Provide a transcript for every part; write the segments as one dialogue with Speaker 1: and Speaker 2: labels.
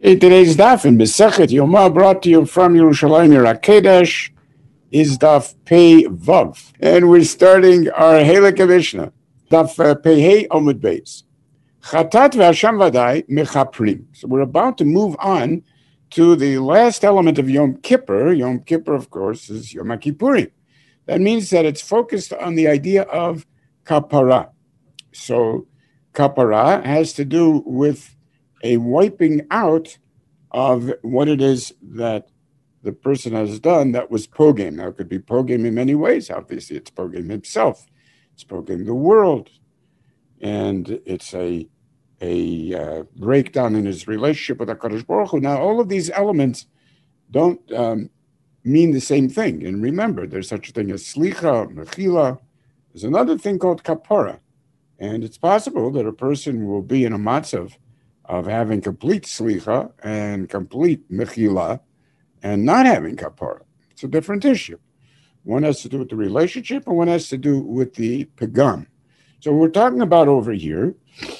Speaker 1: Hey, today's daf in Masechet Yoma, brought to you from Yerushalayim Rakedesh, is daf Pei Vav, and we're starting our Halakha Mishnah, daf Pei Hey Omud Beis. Chatat ve'Hasham Vadai mechaprim. So we're about to move on to the last element of Yom Kippur. Yom Kippur, of course, is Yom Kippurim. That means that it's focused on the idea of kapara. So kapara has to do with a wiping out of what it is that the person has done that was pogam. Now, it could be pogam in many ways. Obviously, it's pogam himself. It's pogam the world. And it's a breakdown in his relationship with HaKadosh Baruch Hu. Now, all of these elements don't mean the same thing. And remember, there's such a thing as slicha, mechila. There's another thing called kapara. And it's possible that a person will be in a matzav of having complete slicha and complete mechila and not having kapara. It's a different issue. One has to do with the relationship and one has to do with the pagam. So what we're talking about over here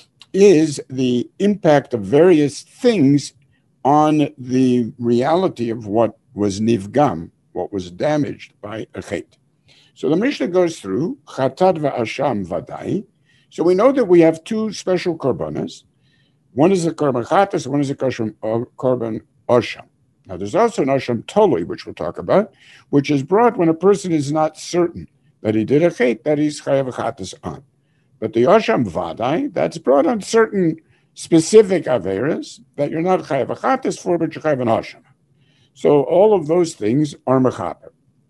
Speaker 1: is the impact of various things on the reality of what was nivgam, what was damaged by a chet. So the Mishnah goes through chatat va'asham vadai. So we know that we have two special korbanos. One is a korban chatas, one is a korban osham. Now there's also an osham tolui, which we'll talk about, which is brought when a person is not certain that he did a chet, that he's chayav chatas on. But the osham vadai, that's brought on certain specific averas that you're not chayav chatas for, but you're chayav an osham. So all of those things are mechaper.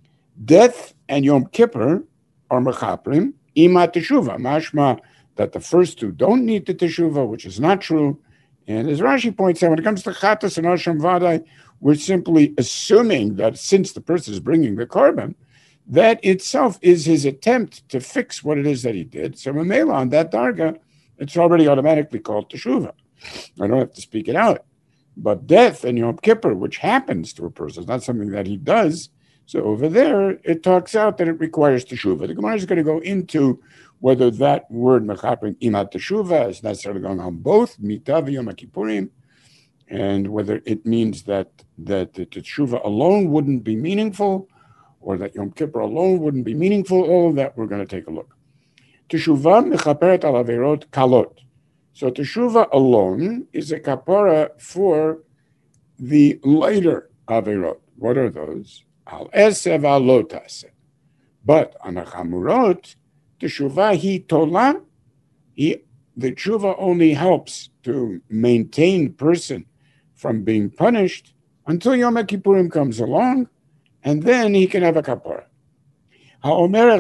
Speaker 1: Death and Yom Kippur are mechaprim, ima teshuva, mashma, that the first two don't need the teshuva, which is not true. And as Rashi points out, when it comes to chatas and osham vadai, we're simply assuming that since the person is bringing the korban, that itself is his attempt to fix what it is that he did. So Mamela, on that darga, it's already automatically called teshuva. I don't have to speak it out. But death and Yom Kippur, which happens to a person, is not something that he does. So over there, it talks out that it requires teshuva. The Gemara is going to go into whether that word mechaprim imat teshuva is necessarily going on both mitav Yom Kippurim, and whether it means that the teshuva alone wouldn't be meaningful, or that Yom Kippur alone wouldn't be meaningful. All of that we're going to take a look. Teshuva mechaperet al averot kalot. So teshuva alone is a kapara for the lighter averot. What are those? Al esev al lotas. But on a chamurot, teshuva he tola. The teshuva only helps to maintain person from being punished until Yom Kippurim comes along, and then he can have a kapara. Now,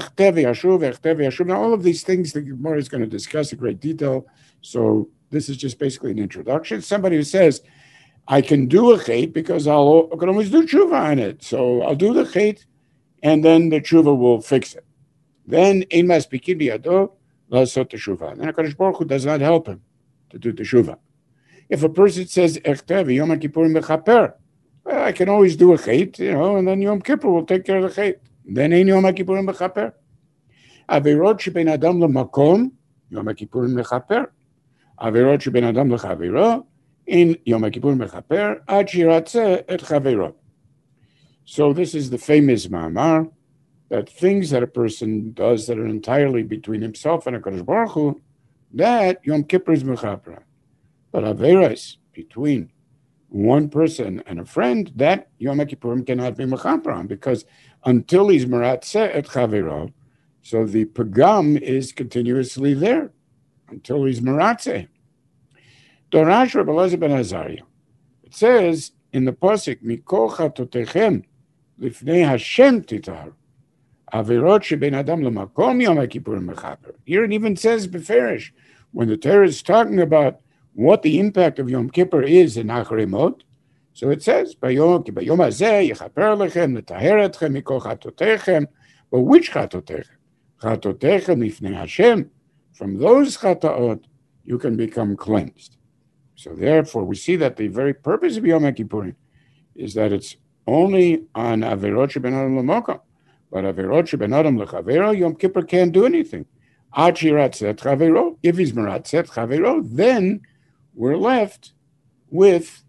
Speaker 1: all of these things the Gemara is going to discuss in great detail. So this is just basically an introduction. Somebody who says, I can do a chet because I can always do tshuva on it. So I'll do the chet, and then the tshuva will fix it. Then ein maspikin biyado la'asot teshuva. Then HaKadosh Baruch Hu does not help him to do teshuva. If a person says echtev Yom Kippurim mechaper, well, I can always do a chet, and then Yom Kippur will take care of the chet. Then ein Yom Kippurim mechaper. Averot shebein adam lemakom Yom Kippurim mechaper. Averot shebein adam lechaviro in Yom Kippur mechaper ad shiratzeh et chavero. So this is the famous ma'amar that things that a person does that are entirely between himself and HaKadosh Baruch Hu, that Yom Kippur is mechaper. But averas between one person and a friend, that Yom Kippurim cannot be mechaper on, because until he's meratzeh et chavero, so the pagam is continuously there until he's meratzeh. Dorash Rabbi Elazar ben Azariah. It says in the pasuk, "Mikol chatotechem lifnei Hashem titaharu, averot shebein adam lemakom Yom Kippurim mechaper." Here it even says beferish, when the Torah is talking about what the impact of Yom Kippur is in Acharemot. So it says, "Bayom hazeh yechaper lechem letaher etchem mikol chatotechem." But which chatotechem? Chatotechem lifnei Hashem. From those chataot, you can become cleansed. So therefore, we see that the very purpose of Yom Kippurim is that it's only on averot sheben adam l'mokom, but averot sheben adam l'chavero, Yom Kippur can't do anything. Ad shiratzeh chavero. If he's meratzeh chavero, then we're left with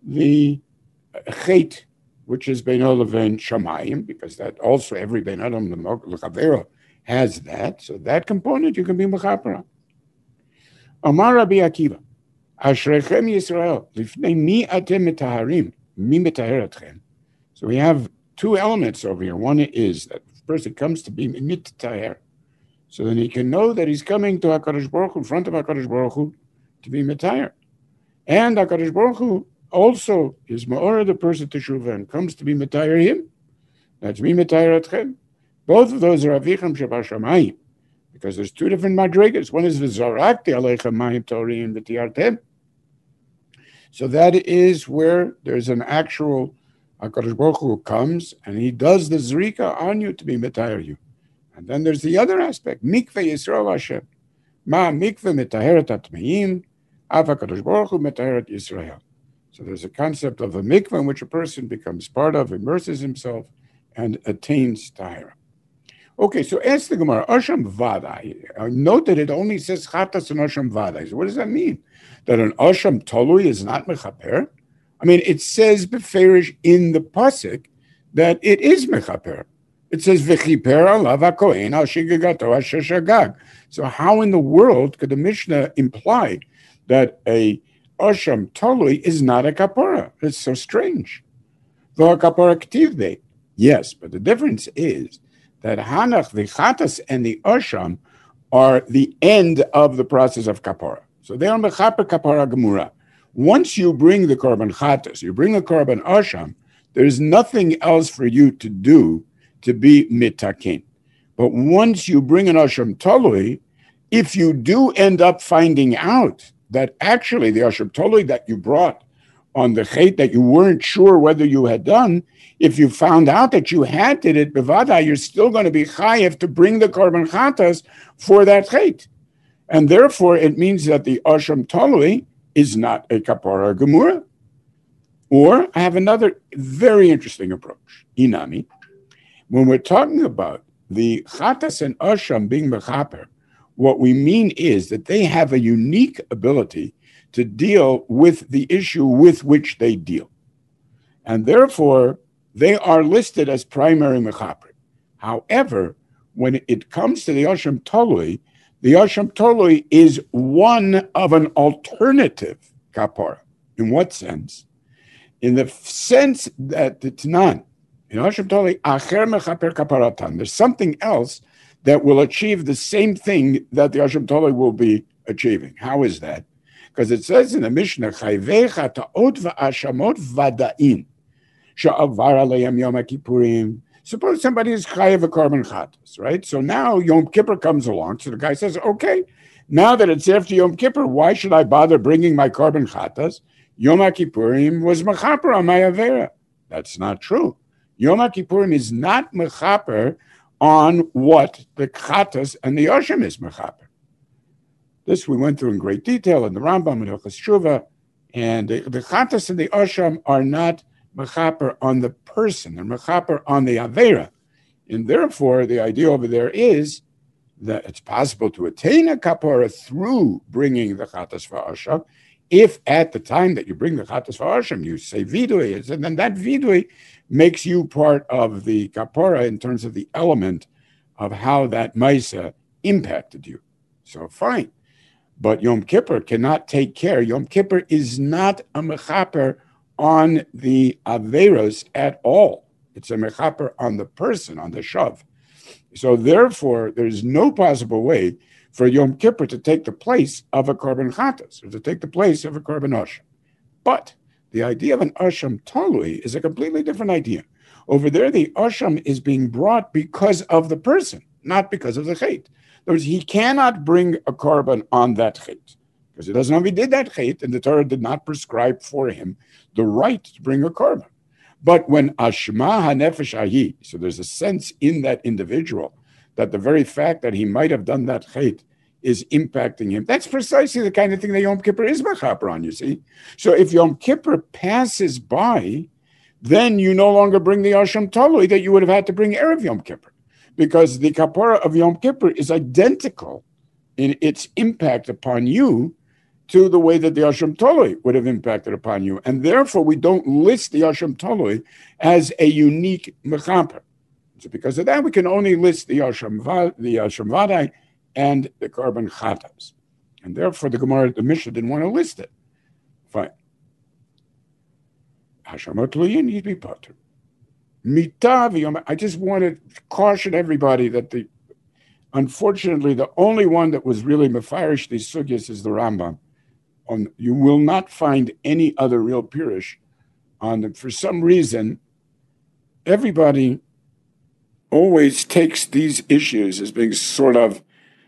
Speaker 1: the chet, which is Beino Levin Shamayim, because that also every Ben Adam L'Chavero has that. So that component you can be Mechaper on. Amar Rabbi Akiva, Ashrechem Yisrael, Lifnei mi atem metaharim, mi metaher atchem. So we have two elements over here. One is that the person comes to be mitaher, so then he can know that he's coming to HaKadosh Baruch Hu, in front of HaKadosh Baruch Hu, to be mitaher. And HaKadosh Baruch Hu also is ma'ora the person teshuvah and comes to be mitaher him. That's mi mitaher atchem. Both of those are avicham shabashamayim, because there's two different madrigas. One is v'zarakti aleichem mayim torim v'tiartem. So that is where there's an actual HaKadosh Baruch Hu comes and he does the zrika on you to be mitaher you. And then there's the other aspect, mikveh Yisrael Hashem. Ma mikveh mitaheret atmeim, av HaKadosh Baruch Hu mitaheret Yisrael. So there's a concept of a mikveh in which a person becomes part of, immerses himself, and attains tahara. Okay, so ask the Gemara, Osham Vadai. Note that it only says Chatas and Osham Vadai. So what does that mean? That an Osham Tolui is not Mechaper? I mean, it says Beferish in the Pasuk that it is Mechaper. It says V'chiper alav ha'kohen al shigaгаto asher shagag. So how in the world could the Mishnah imply that a Osham Tolui is not a Kapora? It's so strange. Though Kapora Ktivde. Yes, but the difference is that Hanach, the Chatas, and the Osham are the end of the process of Kapora. So they are Mechaper Kapora Gemura. Once you bring the Korban Chatas, you bring the Korban Osham, there's nothing else for you to do to be Mitakin. But once you bring an Osham Tolui, if you do end up finding out that actually the Osham Tolui that you brought on the Chet that you weren't sure whether you had done, if you found out that you had did it, bevada, you're still going to be chayev to bring the korban chatas for that chet. And therefore, it means that the Osham Tolui is not a kapara gemura. Or I have another very interesting approach. Inami, when we're talking about the chatas and Osham being mechaper, what we mean is that they have a unique ability to deal with the issue with which they deal. And therefore, they are listed as primary mechaper. However, when it comes to the Osham Tolui is one of an alternative kapara. In what sense? In the sense that it's none. In Osham Tolui, acher mechaper kaparatan. There's something else that will achieve the same thing that the Osham Tolui will be achieving. How is that? Because it says in the Mishnah, chayvecha ta'ot va'ashamot vada'in. Suppose somebody is chayav a korban chatas, right? So now Yom Kippur comes along. So the guy says, okay, now that it's after Yom Kippur, why should I bother bringing my korban chatas? Yom Kippurim was mechaper on my avera. That's not true. Yom Kippurim is not mechaper on what the chatas and the Osham is mechaper. This we went through in great detail in the Rambam and Hilchos Shuvah, and the chatas and the Osham are not mechaper on the person, they're mechaper on the avera. And therefore, the idea over there is that it's possible to attain a kapara through bringing the chatas v'asham, if at the time that you bring the chatas v'asham, you say vidui, and then that vidui makes you part of the kapara in terms of the element of how that maisa impacted you. So fine. But Yom Kippur cannot take care. Yom Kippur is not a mechaper on the averos at all. It's a mechaper on the person, on the shav. So therefore, there's no possible way for Yom Kippur to take the place of a korban chatas, or to take the place of a korban osham. But the idea of an osham talui is a completely different idea. Over there, the osham is being brought because of the person, not because of the chet. In other words, he cannot bring a korban on that chet, because he doesn't know if he did that chet, and the Torah did not prescribe for him the right to bring a korban. But when ashma hanefesh ahi, so there's a sense in that individual that the very fact that he might have done that chet is impacting him. That's precisely the kind of thing that Yom Kippur is mechaper on, you see. So if Yom Kippur passes by, then you no longer bring the Osham Tolui that you would have had to bring Erev Yom Kippur, because the kapara of Yom Kippur is identical in its impact upon you to the way that the Yasham Toloi would have impacted upon you. And therefore, we don't list the Yasham Toloi as a unique mechaper. So because of that, we can only list the Yasham Vadai and the Korban Chatas. And therefore, the Gemara, the Mishnah didn't want to list it. Fine. Hashamat Tluyin, you'd be potter. I just want to caution everybody that unfortunately, the only one that was really mefarish these sugyas is the Rambam. You will not find any other real pirush on them. For some reason, everybody always takes these issues as being sort of,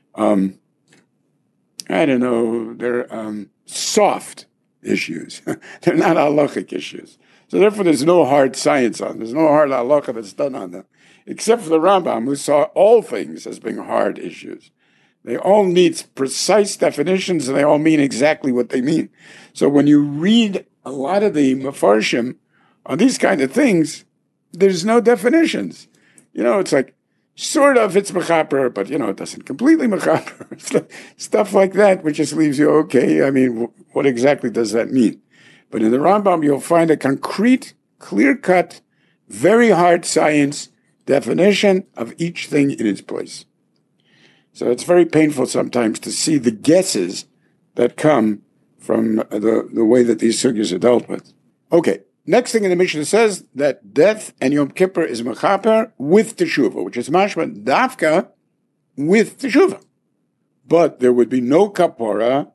Speaker 1: they're soft issues. They're not halachic issues. So therefore, there's no hard science on them. There's no hard halacha that's done on them, except for the Rambam, who saw all things as being hard issues. They all need precise definitions, and they all mean exactly what they mean. So when you read a lot of the Mefarshim on these kind of things, there's no definitions. It's like, sort of it's mechaper, but, it doesn't completely mechaper. Stuff like that, which just leaves you, okay, I mean, what exactly does that mean? But in the Rambam, you'll find a concrete, clear-cut, very hard science definition of each thing in its place. So it's very painful sometimes to see the guesses that come from the way that these sugyas are dealt with. Okay, next thing in the Mishnah says that death and Yom Kippur is mechaper with teshuvah, which is mashma dafka with teshuvah. But there would be no kapora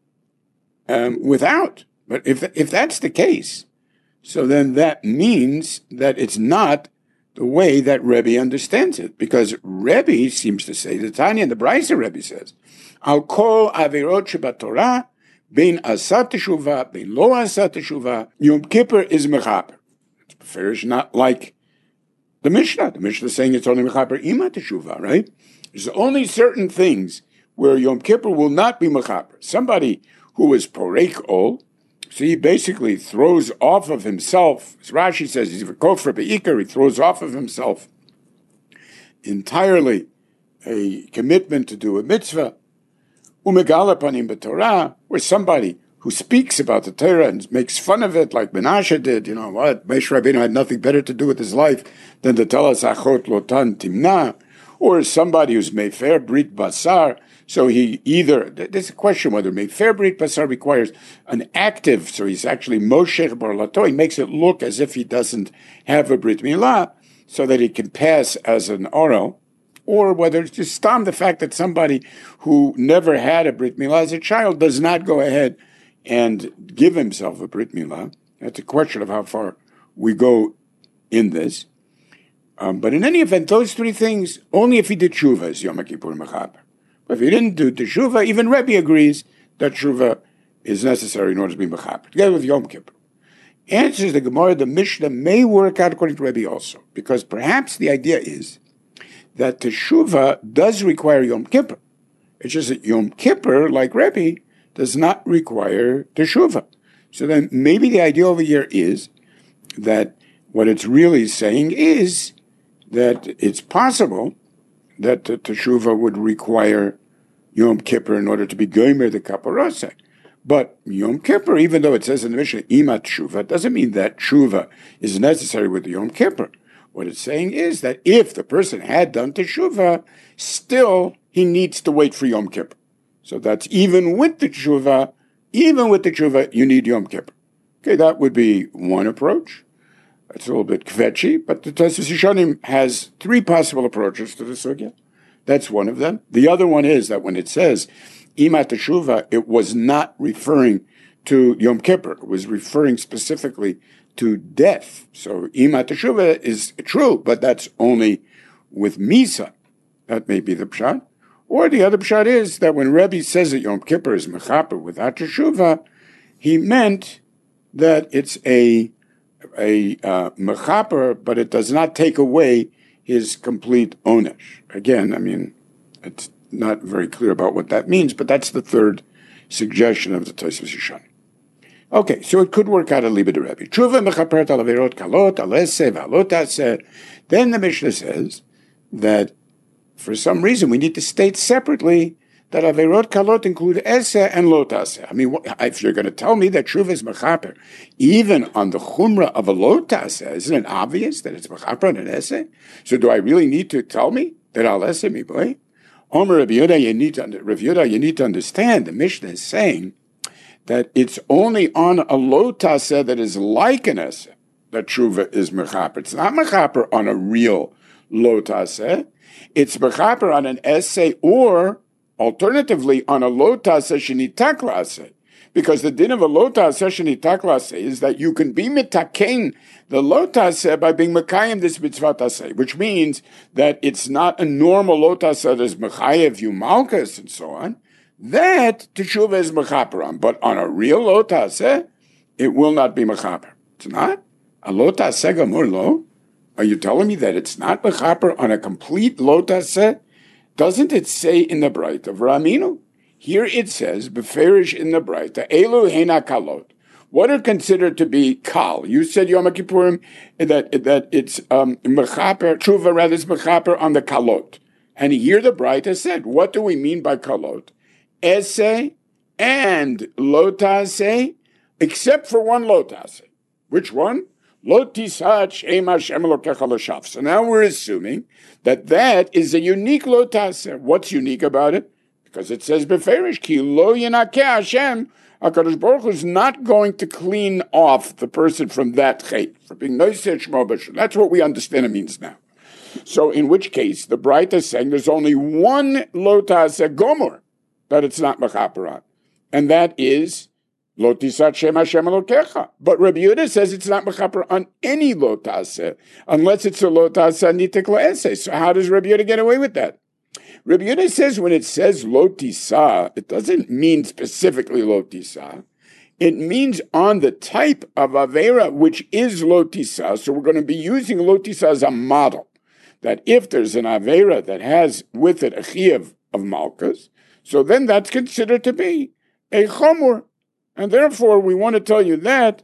Speaker 1: without. But if that's the case, so then that means that it's not the way that Rebbe understands it, because Rebbe seems to say, the Tanya and the Brisa Rebbe says, Al kol averot shebatorah, bein asat teshuvah, bein lo asat teshuvah, Yom Kippur is mechaper. It's preferish not like the Mishnah. The Mishnah is saying it's only mechaper ima teshuvah, right? There's only certain things where Yom Kippur will not be mechaper. Somebody who is poreik ol, so he basically throws off of himself, as Rashi says, he's a kofar be'ikar, he throws off of himself entirely a commitment to do a mitzvah, umegala panim b'Torah, where somebody who speaks about the Torah and makes fun of it, like Menashe did, Moshe Rabbeinu had nothing better to do with his life than to tell us achot lotan timna, or somebody who's mefer brit basar. So he there's a question whether mefer brit basar requires an active, so he's actually moshech bar lato, he makes it look as if he doesn't have a brit milah, so that he can pass as an oral, or whether it's just the fact that somebody who never had a brit milah as a child does not go ahead and give himself a brit milah. That's a question of how far we go in this. But in any event, those three things, only if he did tshuva is Yom Kippur mechaper. But if he didn't do teshuva, even Rebbe agrees that teshuva is necessary in order to be mechaper, together with Yom Kippur. Answers the Gemara, the Mishnah may work out according to Rebbe also, because perhaps the idea is that teshuva does require Yom Kippur. It's just that Yom Kippur, like Rebbe, does not require teshuva. So then maybe the idea over here is that what it's really saying is that it's possible that the teshuva would require Yom Kippur in order to be gomer the kaparosek. But Yom Kippur, even though it says in the Mishnah, ima teshuva, doesn't mean that teshuva is necessary with the Yom Kippur. What it's saying is that if the person had done teshuva, still he needs to wait for Yom Kippur. So that's even with the teshuva, you need Yom Kippur. Okay, that would be one approach. That's a little bit kvetchy, but the Tosfos Yishanim has three possible approaches to the sugya. That's one of them. The other one is that when it says ima teshuva, it was not referring to Yom Kippur. It was referring specifically to death. So ima teshuva is true, but that's only with misa. That may be the pshat. Or the other pshat is that when Rebbe says that Yom Kippur is mechaper without teshuva, he meant that it's a mechaper, but it does not take away his complete onesh. Again, I mean, it's not very clear about what that means, but that's the third suggestion of the Tosfos Yishanim. Okay, so it could work out a liba de Rebbe. Tshuva mechaperet al averot kalot, alese v'alot aseh. Then the Mishnah says that for some reason we need to state separately that Averot Kalot include Ese and Lo Taseh. I mean, if you're going to tell me that Tshuva is Mechaper, even on the Chumrah of a Lo Taseh, isn't it obvious that it's Mechaper on an Ese? So do I really need to tell me that Al Ese mi boy? Omer Rav Yehuda, you need to understand, the Mishnah is saying that it's only on a Lo Taseh that is like an Ese that Tshuva is Mechaper. It's not Mechaper on a real Lo Taseh. It's Mechaper on an Ese, or alternatively on a Lo Taseh shenitak la'aseh. Because the din of a Lo Taseh shenitak la'aseh is that you can be mitaken the Lo Taseh by being mekayim this mitzvah taseh, which means that it's not a normal Lo Taseh that is mechayev you malchus and so on. That teshuva is mechaper on, but on a real Lo Taseh, it will not be mechaper. It's not a Lo Taseh gamur lo. Are you telling me that it's not mechaper on a complete Lo Taseh? Doesn't it say in the Braita of Raminu? Here it says, beferish in the Braita, elu hena kalot. What are considered to be kal? You said Yom Kippurim that it's mechaper, tshuva rather is mechaper on the kalot. And here the Braita said, what do we mean by kalot? Ese and Lo Taseh, except for one Lo Taseh. Which one? Lo tisat Shem Hashem Elokecha l'shav. So now we're assuming that is a unique Lo Taseh. What's unique about it? Because it says beferish ki lo yenakeh Hashem. HaKadosh Baruch Hu is not going to clean off the person from that chait, for being noiseh shmo b'shem. That's what we understand it means now. So in which case, the Braita is saying there's only one Lo Taseh gomor that it's not mechaper on, and that is Lo tisat Shem Hashem Elokecha. But Rabbi Yehuda says it's not mechaper on any Lo Taseh, unless it's a Lo Taseh nitek la'aseh. So how does Rabbi Yehuda get away with that? Rabbi Yehuda says when it says Lo Tisah, it doesn't mean specifically Lo Tisah. It means on the type of Avera, which is Lo Tisah. So we're going to be using Lo Tisah as a model. That if there's an Avera that has with it a Chiyuv of Malchus, so then that's considered to be a Chomor. And therefore, we want to tell you that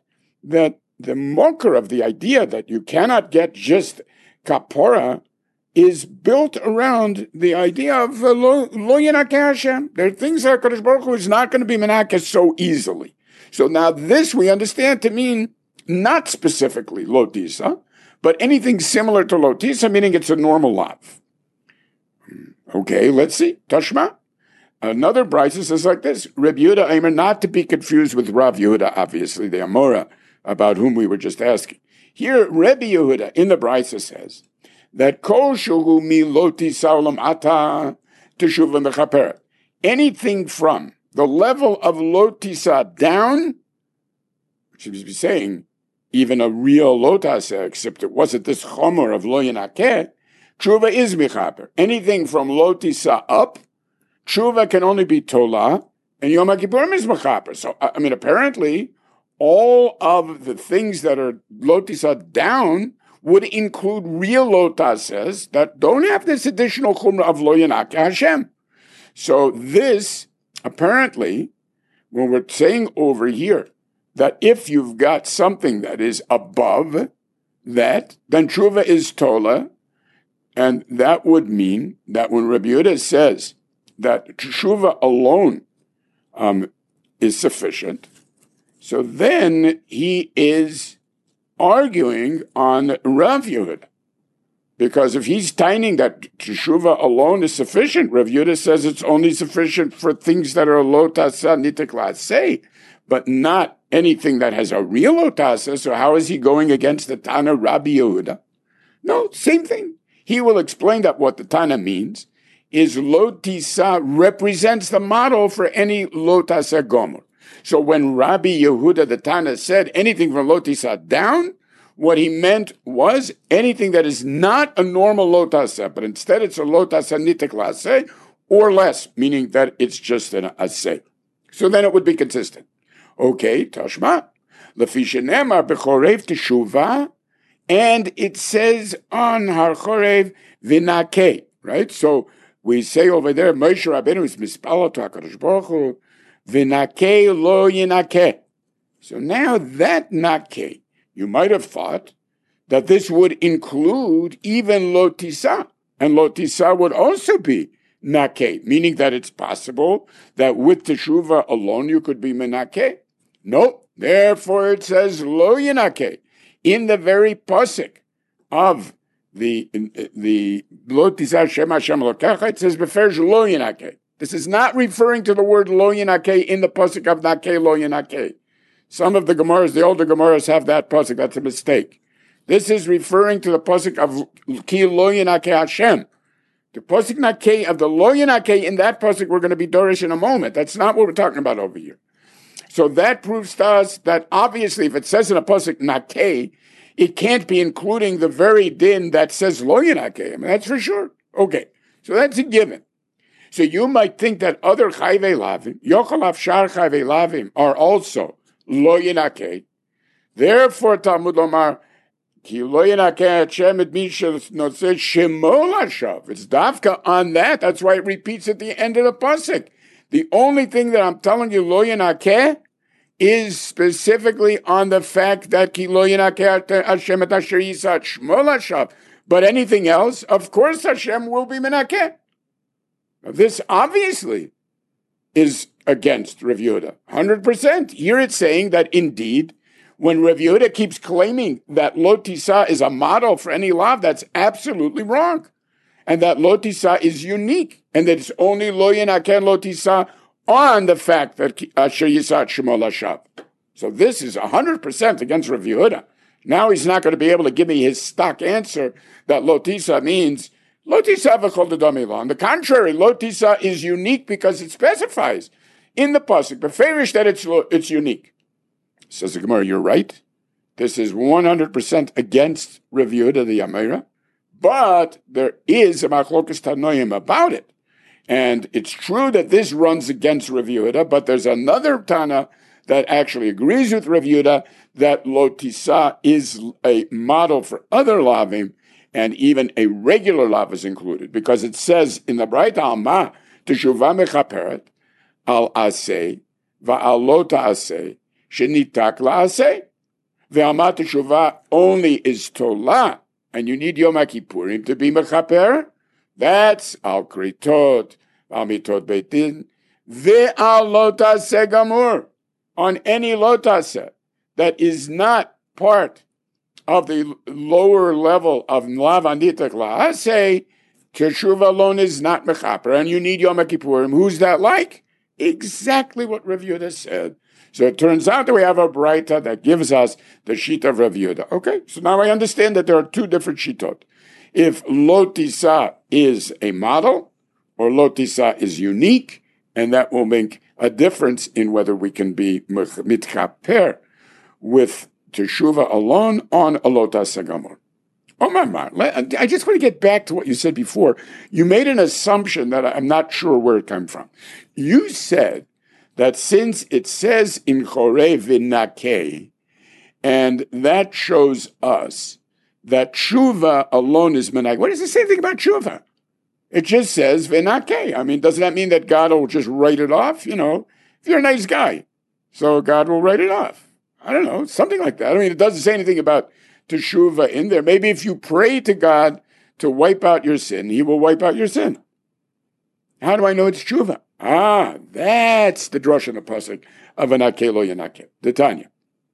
Speaker 1: the mocker of the idea that you cannot get just kapora is built around the idea of lo yenakeh Hashem. There are things that HaKadosh Baruch Hu is not going to be menakeh so easily. So now this we understand to mean not specifically Lo Tisah, but anything similar to Lo Tisah, meaning it's a normal lav. Okay, let's see. Tashma. Another Brisa says like this, Reb Yehuda Eimer, not to be confused with Rav Yehuda, obviously, the Amora, about whom we were just asking. Here, Rebbe Yehuda in the Brisa says that Kol Shuhu Mi Lo Tisah Olam Ata Teshuva Mechaperet. Anything from the level of Lo Tisah down, which is saying even a real Lo Taseh, except it wasn't this Chomer of Lo Yenakeh, Tshuva is Mechaper. Anything from Lo Tisah up, Tshuva can only be Tola, and Yom HaKippurim is Mechaper. So, I mean, apparently, all of the things that are Lo Tisah down would include real Lo Tasehs that don't have this additional Chumrah of Lo Yenakeh Hashem. So this, apparently, when we're saying over here, that if you've got something that is above that, then Tshuva is Tola, and that would mean that when Rabbi Yehuda says that Tshuva alone is sufficient, so then he is arguing on Rav Yehuda. Because if he's tining that Teshuva alone is sufficient, Rav Yehuda says it's only sufficient for things that are Lo Taseh Nitek La'aseh, but not anything that has a real Lo Taseh. So how is he going against the Tana Rabbi Yehuda? No, same thing. He will explain that what the Tana means is Lo Tisah represents the model for any Lo Taseh Gomer. So when Rabbi Yehuda the Tana said anything from Lo Tisah down, what he meant was anything that is not a normal Lo Taseh, but instead it's a Lo Taseh Nitek La'aseh, or less, meaning that it's just an Aseh. So then it would be consistent. Okay, Tashma. Lefi shenemar b'chorev teshuvah, and it says on Har Chorev Vinakeh, right? So we say over there, Moshe Rabbeinu is mispalel to HaKadosh Baruch Hu, Vinakeh lo yinakeh. So now that nakeh, you might have thought that this would include even Lo Tisah, and Lo Tisah would also be nake, meaning that it's possible that with teshuva alone you could be menake. Nope. Therefore it says lo yenake in the very pasuk of the lo tisah Shem Hashem Elokecha. It says beferish lo yenake. This is not referring to the word lo yenake in the pasuk of nake lo yenake. Some of the Gemaras, the older Gemaras, have that pasuk. That's a mistake. This is referring to the pasuk of ki lo yenake Hashem. The pasuk nake of the lo yenake, in that pasuk we're going to be dorish in a moment. That's not what we're talking about over here. So that proves to us that obviously if it says in a pasuk nake, it can't be including the very din that says lo yenake. I mean, that's for sure. Okay, so that's a given. So you might think that other chayvei lavim, yochalav shar chayvei lavim, are also lo yenake. Therefore, Talmud Lomar, ki lo yenake Hashem et mi shenoseh shemo lashav. It's dafka on that. That's why it repeats at the end of the pasuk. The only thing that I'm telling you, lo yenake, is specifically on the fact that ki lo yenake Hashem et asher yisat shmo lashav. But anything else, of course, Hashem will be menake. This obviously is against Rav Yehuda, 100%. Here it's saying that indeed, when Rav Yehuda keeps claiming that lo tisah is a model for any lav, that's absolutely wrong. And that lo tisah is unique, and that it's only lo yenake lo tisah on the fact that asher yisat shemo lashav. So this is 100% against Rav Yehuda. Now he's not going to be able to give me his stock answer that lo tisah means lo tisah v'chol d'dam. On the contrary, lo tisah is unique because it specifies in the pasuk, beferish, that it's unique. Says the Gemara, you're right. This is 100% against Rav Yehuda the Amira, but there is a machlokas tanoim about it. And it's true that this runs against Rav Yehuda, but there's another Tana that actually agrees with Rav Yehuda that lo tisah is a model for other lavim, and even a regular lav is included, because it says in the Braita Alma, teshuvah mechaperet al aseh va'al lo ta'aseh shenitak la'aseh. Ve'alma teshuvah only is tolah, and you need Yom HaKippurim to be mechaper. That's al kritot, al mitot beit din, ve'al lo ta'aseh gamur, on any lo ta'aseh that is not part of the lower level of lav anitak la'aseh, teshuva alone is not mechaper, and you need Yom HaKippurim. Who's that like? Exactly what Rav Yehuda said. So it turns out that we have a braita that gives us the shita of Rav Yehuda. Okay, so now I understand that there are two different shitot. If lo tisah is a model, or lo tisah is unique, and that will make a difference in whether we can be mitchaper with teshuva alone on a lo taseh gamur. Oh my God, I just want to get back to what you said before. You made an assumption that I'm not sure where it came from. You said that since it says in Chorei v'nakei, and that shows us that tshuva alone is menake. What is the same thing about tshuva? It just says v'nakei. I mean, doesn't that mean that God will just write it off? You know, if you're a nice guy, so God will write it off. I don't know, something like that. I mean, it doesn't say anything about teshuva in there. Maybe if you pray to God to wipe out your sin, He will wipe out your sin. How do I know it's teshuva? That's the drush in the pasuk of anake lo yanake. The Tanya.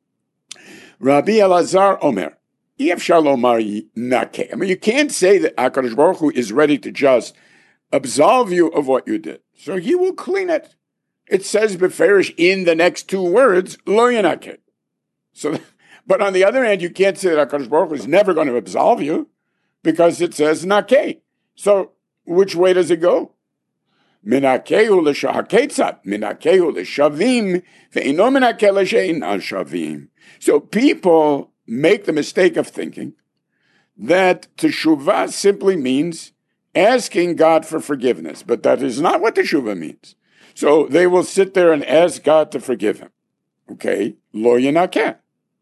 Speaker 1: Rabbi Elazar Omer, Efshar lomar nake. I mean, you can't say that HaKadosh Baruch Hu is ready to just absolve you of what you did. So He will clean it. It says beferish in the next two words, lo yanake. So, but on the other hand, you can't say that HaKadosh Baruch Hu is never going to absolve you because it says nake. So which way does it go? Minakehu l'shahaketzat, minakehu l'shavim, ve'ino minakeh l'she'enan shavim. So people make the mistake of thinking that teshuvah simply means asking God for forgiveness, but that is not what teshuvah means. So they will sit there and ask God to forgive him. Okay, lo yanakeh.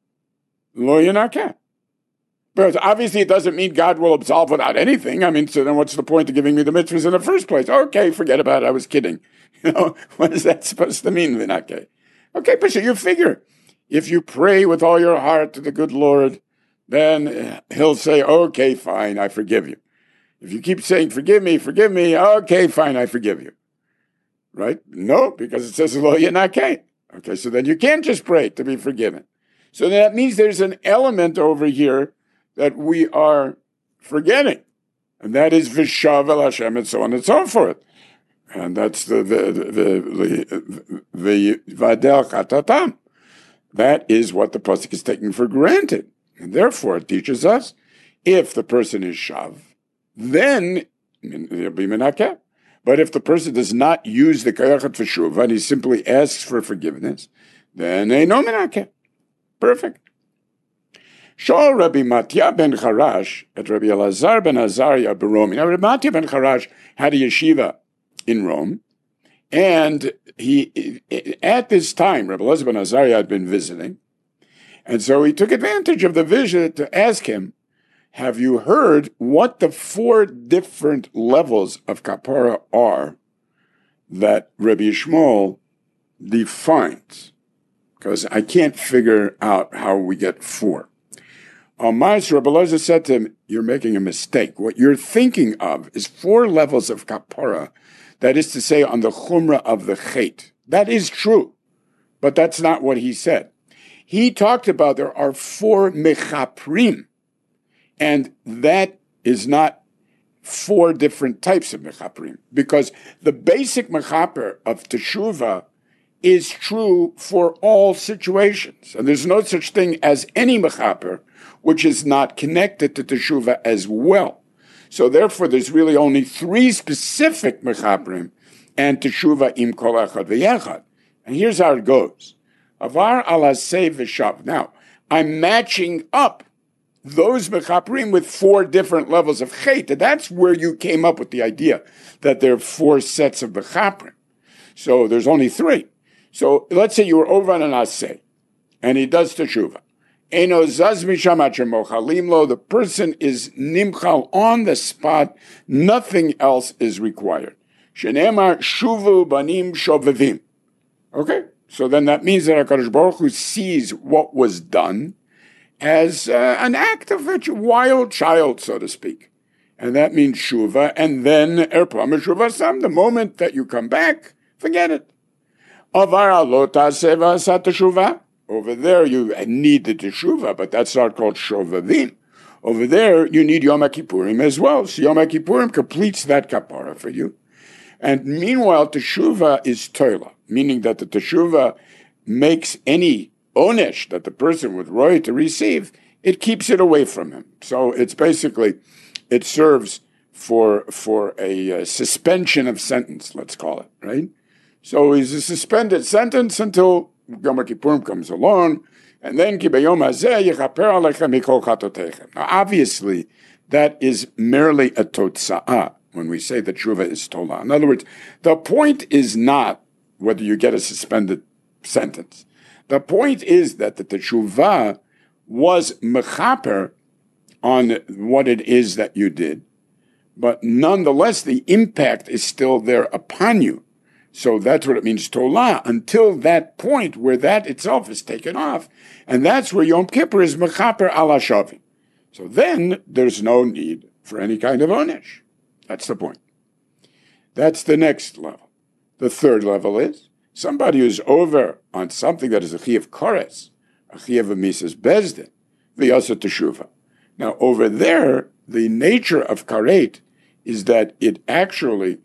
Speaker 1: Lo yanakeh. But obviously it doesn't mean God will absolve without anything. I mean, so then what's the point of giving me the mitzvahs in the first place? Okay, forget about it. I was kidding. You know, what is that supposed to mean, Vinake? Okay, but so you figure, if you pray with all your heart to the good Lord, then He'll say, okay, fine, I forgive you. If you keep saying, forgive me, okay, fine, I forgive you. Right? No, because it says, lo yanakeh. Okay, so then you can't just pray to be forgiven. So that means there's an element over here that we are forgetting. And that is Vishav el Hashem, and so on and so forth. And that's the Vadel Chatatam. That is what the pasuk is taking for granted. And therefore it teaches us, if the person is Shav, then it'll be Menakeh. But if the person does not use the Kayachat Veshuva and he simply asks for forgiveness, then no Menakeh. Perfect. Shol Rabbi Matya ben Charash at Rabbi Elazar ben Azariah Barome. Now, Rabbi Matya ben Charash had a yeshiva in Rome, and he, at this time, Rabbi Elazar ben Azariah had been visiting, and so he took advantage of the visit to ask him, have you heard what the 4 different levels of kapara are that Rabbi Yishmael defines? Because I can't figure out how we get 4. Rabbi Elazar said to him, you're making a mistake. What you're thinking of is 4 levels of kapara, that is to say, on the chumrah of the chet. That is true, but that's not what he said. He talked about there are 4 mechaprim, and that is not 4 different types of mechaprim, because the basic mechaper of teshuvah is true for all situations, and there's no such thing as any mechaper which is not connected to teshuvah as well. So therefore, there's really only 3 specific mechaprim, and teshuvah im kol echad v'yechad. And here's how it goes. Avar alasei v'shav. Now, I'm matching up those mechaprim with 4 different levels of chet. And that's where you came up with the idea that there are 4 sets of mechaprim. So there's only 3. So let's say you were over on an asay, and he does teshuvah. Eno zaz misham acher mochalim lo. The person is nimchal on the spot. Nothing else is required. Shenemar shuvu banim shovevim. Okay, so then that means that HaKadosh Baruch Hu sees what was done as an act of a wild child, so to speak. And that means shuva, and then erpam shuvasam. The moment that you come back, forget it. Avar alot seva sat teshuva. Over there, you need the teshuvah, but that's not called shovavim. Over there, you need Yom Kippurim as well. So Yom Kippurim completes that kapara for you. And meanwhile, teshuvah is toila, meaning that the teshuvah makes any onesh that the person would roy to receive, it keeps it away from him. So it's basically, it serves for a suspension of sentence, let's call it, right? So it's a suspended sentence until Yom Kippurim comes along, and then ki b'yom hazeh yechaper alechem mikol chatoteichem. Now, obviously, that is merely a totza'ah when we say that tshuva is tolah. In other words, the point is not whether you get a suspended sentence. The point is that the teshuvah was mechaper on what it is that you did, but nonetheless, the impact is still there upon you. So that's what it means, tolah, until that point where that itself is taken off. And that's where Yom Kippur is mechaper ala shavim. So then there's no need for any kind of onesh. That's the point. That's the next level. The third level is somebody who's over on something that is a chiyuv kores, a chiyuv of misas bezdin, v'yasa teshuva. Now over there, the nature of karet is that it actually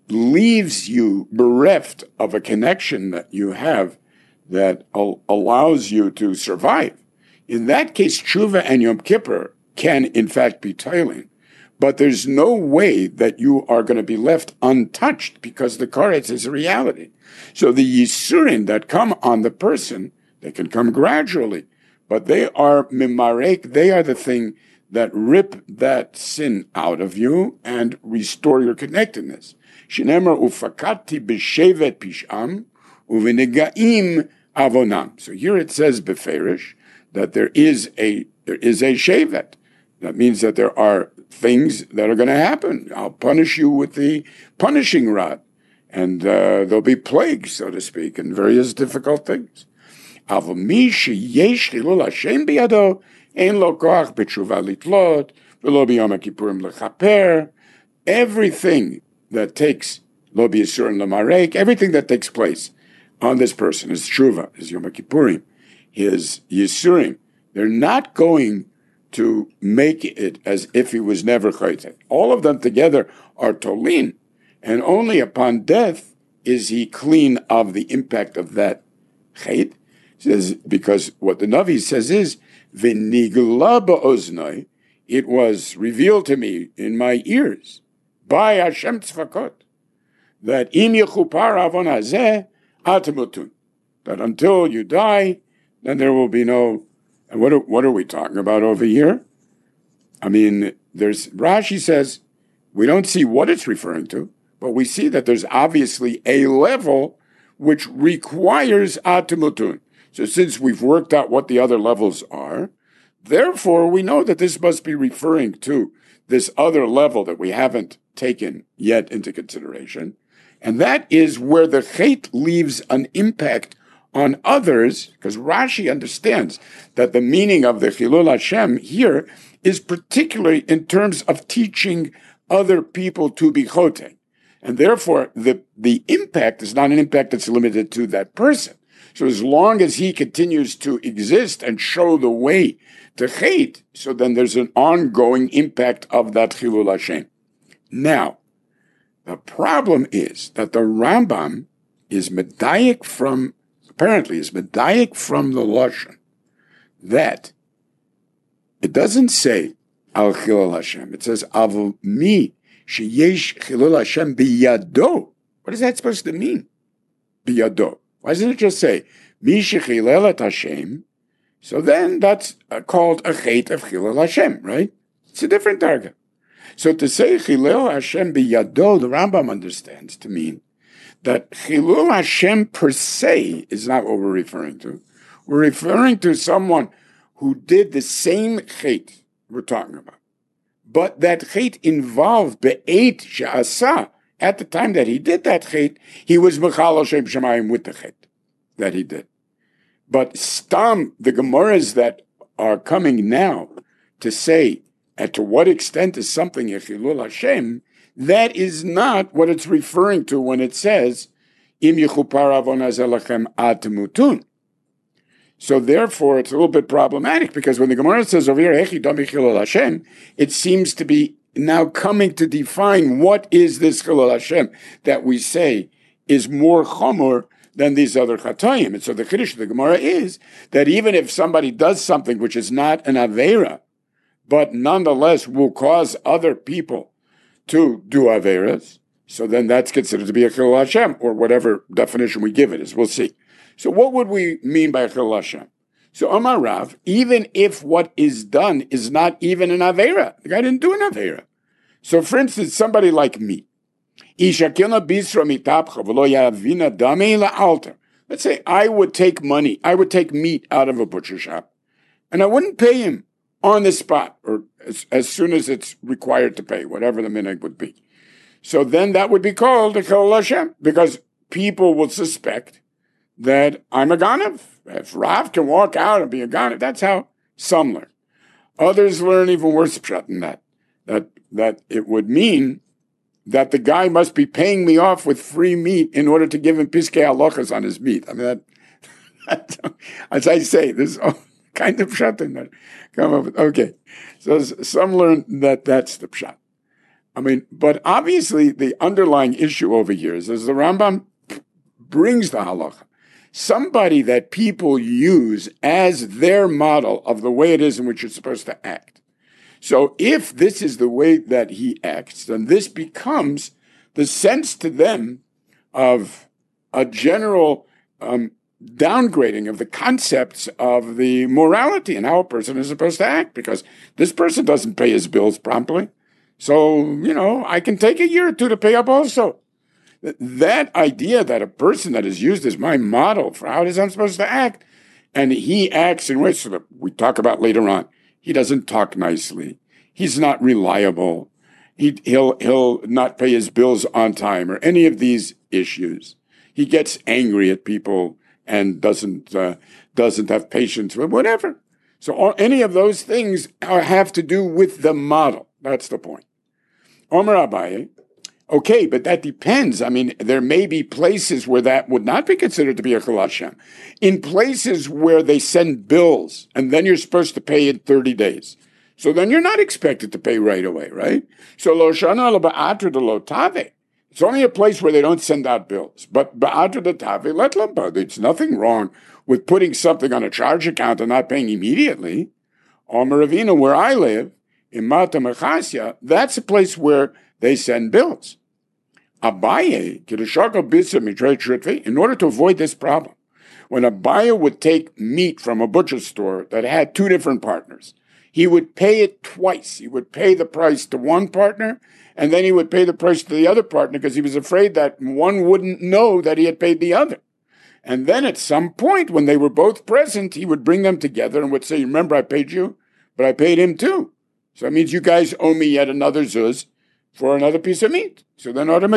Speaker 1: leaves you bereft of a connection that you have that allows you to survive. In that case, Tshuva and Yom Kippur can in fact be tailing, but there's no way that you are going to be left untouched because the karetz is a reality. So the yisurin that come on the person, they can come gradually, but they are mimarek, they are the thing that rip that sin out of you and restore your connectedness. Shenemar ufakati b'shevet pisham uvenegaim avonam. So here it says beferish that there is a shevet. That means that there are things that are going to happen. I'll punish you with the punishing rod, and there'll be plagues, so to speak, and various difficult things. Avomi sheyesh chilul Hashem biyado ein lo koach b'tshuva litlot v'lo b'yom kippurim lechaper. everything that takes lo b'yisur and lo marek, everything that takes place on this person, his tshuva, his Yom Kippurim, his yisurim, they're not going to make it as if he was never chayte. All of them together are tolin, and only upon death is he clean of the impact of that chayt. Says, because what the Navi says is, v'nigla ba'oznai, it was revealed to me in my ears by Hashem Tzvakot that im yechupar avon hazeh atemutun, that until you die, then there will be no. And what are we talking about over here? I mean, Rashi says we don't see what it's referring to, but we see that there's obviously a level which requires atemutun. So since we've worked out what the other levels are, therefore we know that this must be referring to this other level that we haven't taken yet into consideration. And that is where the chait leaves an impact on others, because Rashi understands that the meaning of the Chilul Hashem here is particularly in terms of teaching other people to be chote. And therefore, the impact is not an impact that's limited to that person. So as long as he continues to exist and show the way to chait, so then there's an ongoing impact of that Chilul Hashem. Now, the problem is that the Rambam is apparently medayik from the Lashon, that it doesn't say al Chilul Hashem. It says av mi sheyesh Chilul Hashem biyado. What is that supposed to mean? Biyado. Why doesn't it just say mi shechilel et Hashem? So then that's called a chait of Chilul Hashem, right? It's a different target. So to say Chilul Hashem biyado, the Rambam understands to mean that Chilul Hashem per se is not what we're referring to. We're referring to someone who did the same chait we're talking about. But that chait involved be'et she'asa. At the time that he did that chait, he was mechal Shem Shemayim with the chait that he did. But stam, the Gemaras that are coming now to say, and to what extent is something Chilul Hashem, that is not what it's referring to when it says, Im yechupar avon hazeh lachem ad temutun. So therefore, it's a little bit problematic, because when the Gemara says over here, Hechi dami Chilul Hashem, it seems to be now coming to define what is this Chilul Hashem that we say is more chomor than these other chatayim. And so the Chiddush of the Gemara is that even if somebody does something which is not an Aveira, but nonetheless will cause other people to do Aveiras, so then that's considered to be a Chilul Hashem, or whatever definition we give it is. We'll see. So what would we mean by Chilul Hashem? So Amar Rav, even if what is done is not even an Aveira, the guy didn't do an Aveira. So for instance, somebody like me, let's say I would take money, I would take meat out of a butcher shop, and I wouldn't pay him on the spot, or as soon as it's required to pay, whatever the minhag would be. So then that would be called a Chilul Hashem, because people will suspect that I'm a ganav. If Rav can walk out and be a ganav, that's how some learn. Others learn even worse pshat than that. That it would mean that the guy must be paying me off with free meat in order to give him piskei halachas on his meat. I mean, that as I say, there's all kind of pshat in that. Come up with, okay. So some learn that that's the pshat. I mean, but obviously the underlying issue over here is, as the Rambam brings the halacha, somebody that people use as their model of the way it is in which you're supposed to act. So if this is the way that he acts, then this becomes the sense to them of a general downgrading of the concepts of the morality and how a person is supposed to act, because this person doesn't pay his bills promptly. So, I can take a year or two to pay up also. That idea that a person that is used as my model for how it is I'm supposed to act, and he acts in ways that we talk about later on. He doesn't talk nicely. He's not reliable. He'll not pay his bills on time, or any of these issues. He gets angry at people and doesn't have patience with whatever. So any of those things have to do with the model. That's the point. Omer Abaye, okay, but that depends. I mean, there may be places where that would not be considered to be a Chil Hashem. In places where they send bills, and then you're supposed to pay in 30 days. So then you're not expected to pay right away, right? So Lo Shana Lo Ba'atra de Lo Tave. It's only a place where they don't send out bills. But Ba'atra de Tave, let them. It's nothing wrong with putting something on a charge account and not paying immediately. Omer Ravina, where I live, in Mata Mechasya, that's a place where they send bills. Abaye, in order to avoid this problem, when a buyer would take meat from a butcher store that had two different partners, he would pay it twice. He would pay the price to one partner, and then he would pay the price to the other partner because he was afraid that one wouldn't know that he had paid the other. And then at some point, when they were both present, he would bring them together and would say, remember, I paid you, but I paid him too. So that means you guys owe me yet another zuz for another piece of meat. So then, but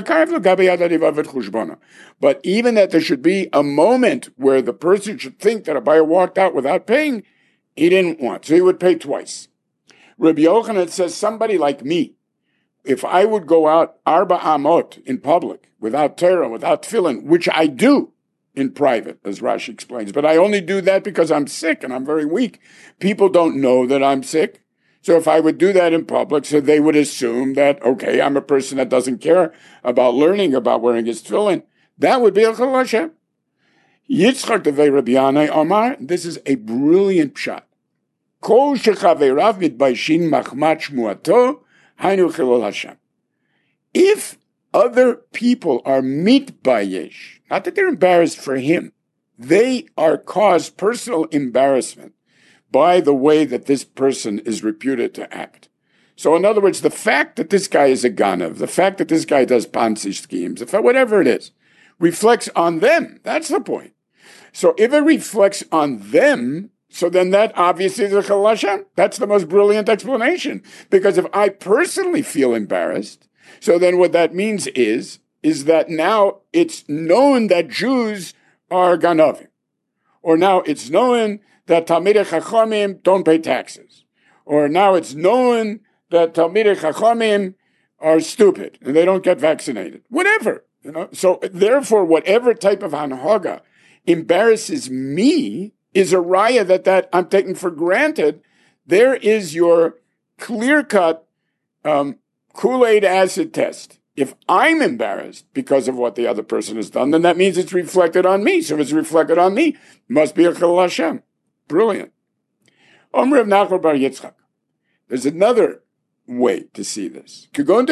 Speaker 1: even that there should be a moment where the person should think that a buyer walked out without paying, he didn't want. So he would pay twice. Rabbi Yochanan says, somebody like me, if I would go out arba amot in public without Torah, without tefillin, which I do in private, as Rashi explains, but I only do that because I'm sick and I'm very weak. People don't know that I'm sick. So if I would do that in public, so they would assume that, okay, I'm a person that doesn't care about learning about wearing his tefillin. That would be a Chil Hashem. Yitzchak devei Rabbi Yanai Omar, this is a brilliant pshat. Kol shechaveirav mitbaishin machmat shmuato, hainu Chil Hashem. If other people are mitbayesh, not that they're embarrassed for him, they are caused personal embarrassment by the way that this person is reputed to act. So in other words, the fact that this guy is a ganav, the fact that this guy does Ponzi schemes, whatever it is, reflects on them. That's the point. So if it reflects on them, so then that obviously is a Chil Hashem. That's the most brilliant explanation. Because if I personally feel embarrassed, so then what that means is that now it's known that Jews are ganavim. Or now it's known that Talmidei Chachamim don't pay taxes. Or now it's known that Talmidei Chachamim are stupid and they don't get vaccinated. Whatever. So therefore, whatever type of hanhaga embarrasses me is a raya that I'm taking for granted. There is your clear-cut Kool-Aid acid test. If I'm embarrassed because of what the other person has done, then that means it's reflected on me. So if it's reflected on me, it must be a Chil Hashem. Brilliant. Omer of Nachor Bar Yitzchak. There's another way to see this.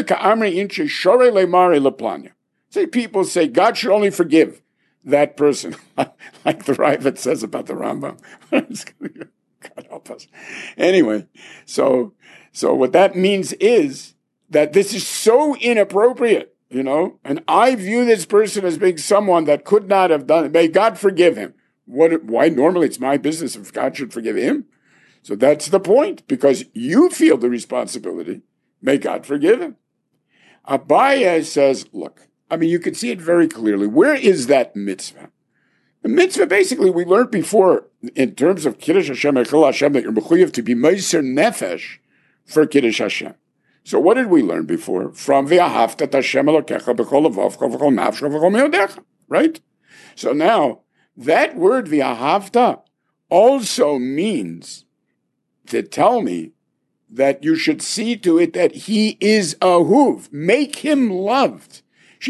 Speaker 1: Say people say God should only forgive that person, like the Raavad says about the Rambam. God help us. Anyway, so what that means is that this is so inappropriate, and I view this person as being someone that could not have done it. May God forgive him. Why normally it's my business if God should forgive him? So that's the point, because you feel the responsibility. May God forgive him. Abaye says, look, you can see it very clearly. Where is that mitzvah? The mitzvah, basically, we learned before, in terms of Kiddush Hashem and Chil Hashem, that you're mechuyev to be meiser nefesh for Kiddush Hashem. So what did we learn before? From v'ahavta Hashem Elokecha b'chol levavcha v'chol nafsha v'chol me'odecha, right? So now, that word v'ahavta also means to tell me that you should see to it that he is ahuv. Make him loved.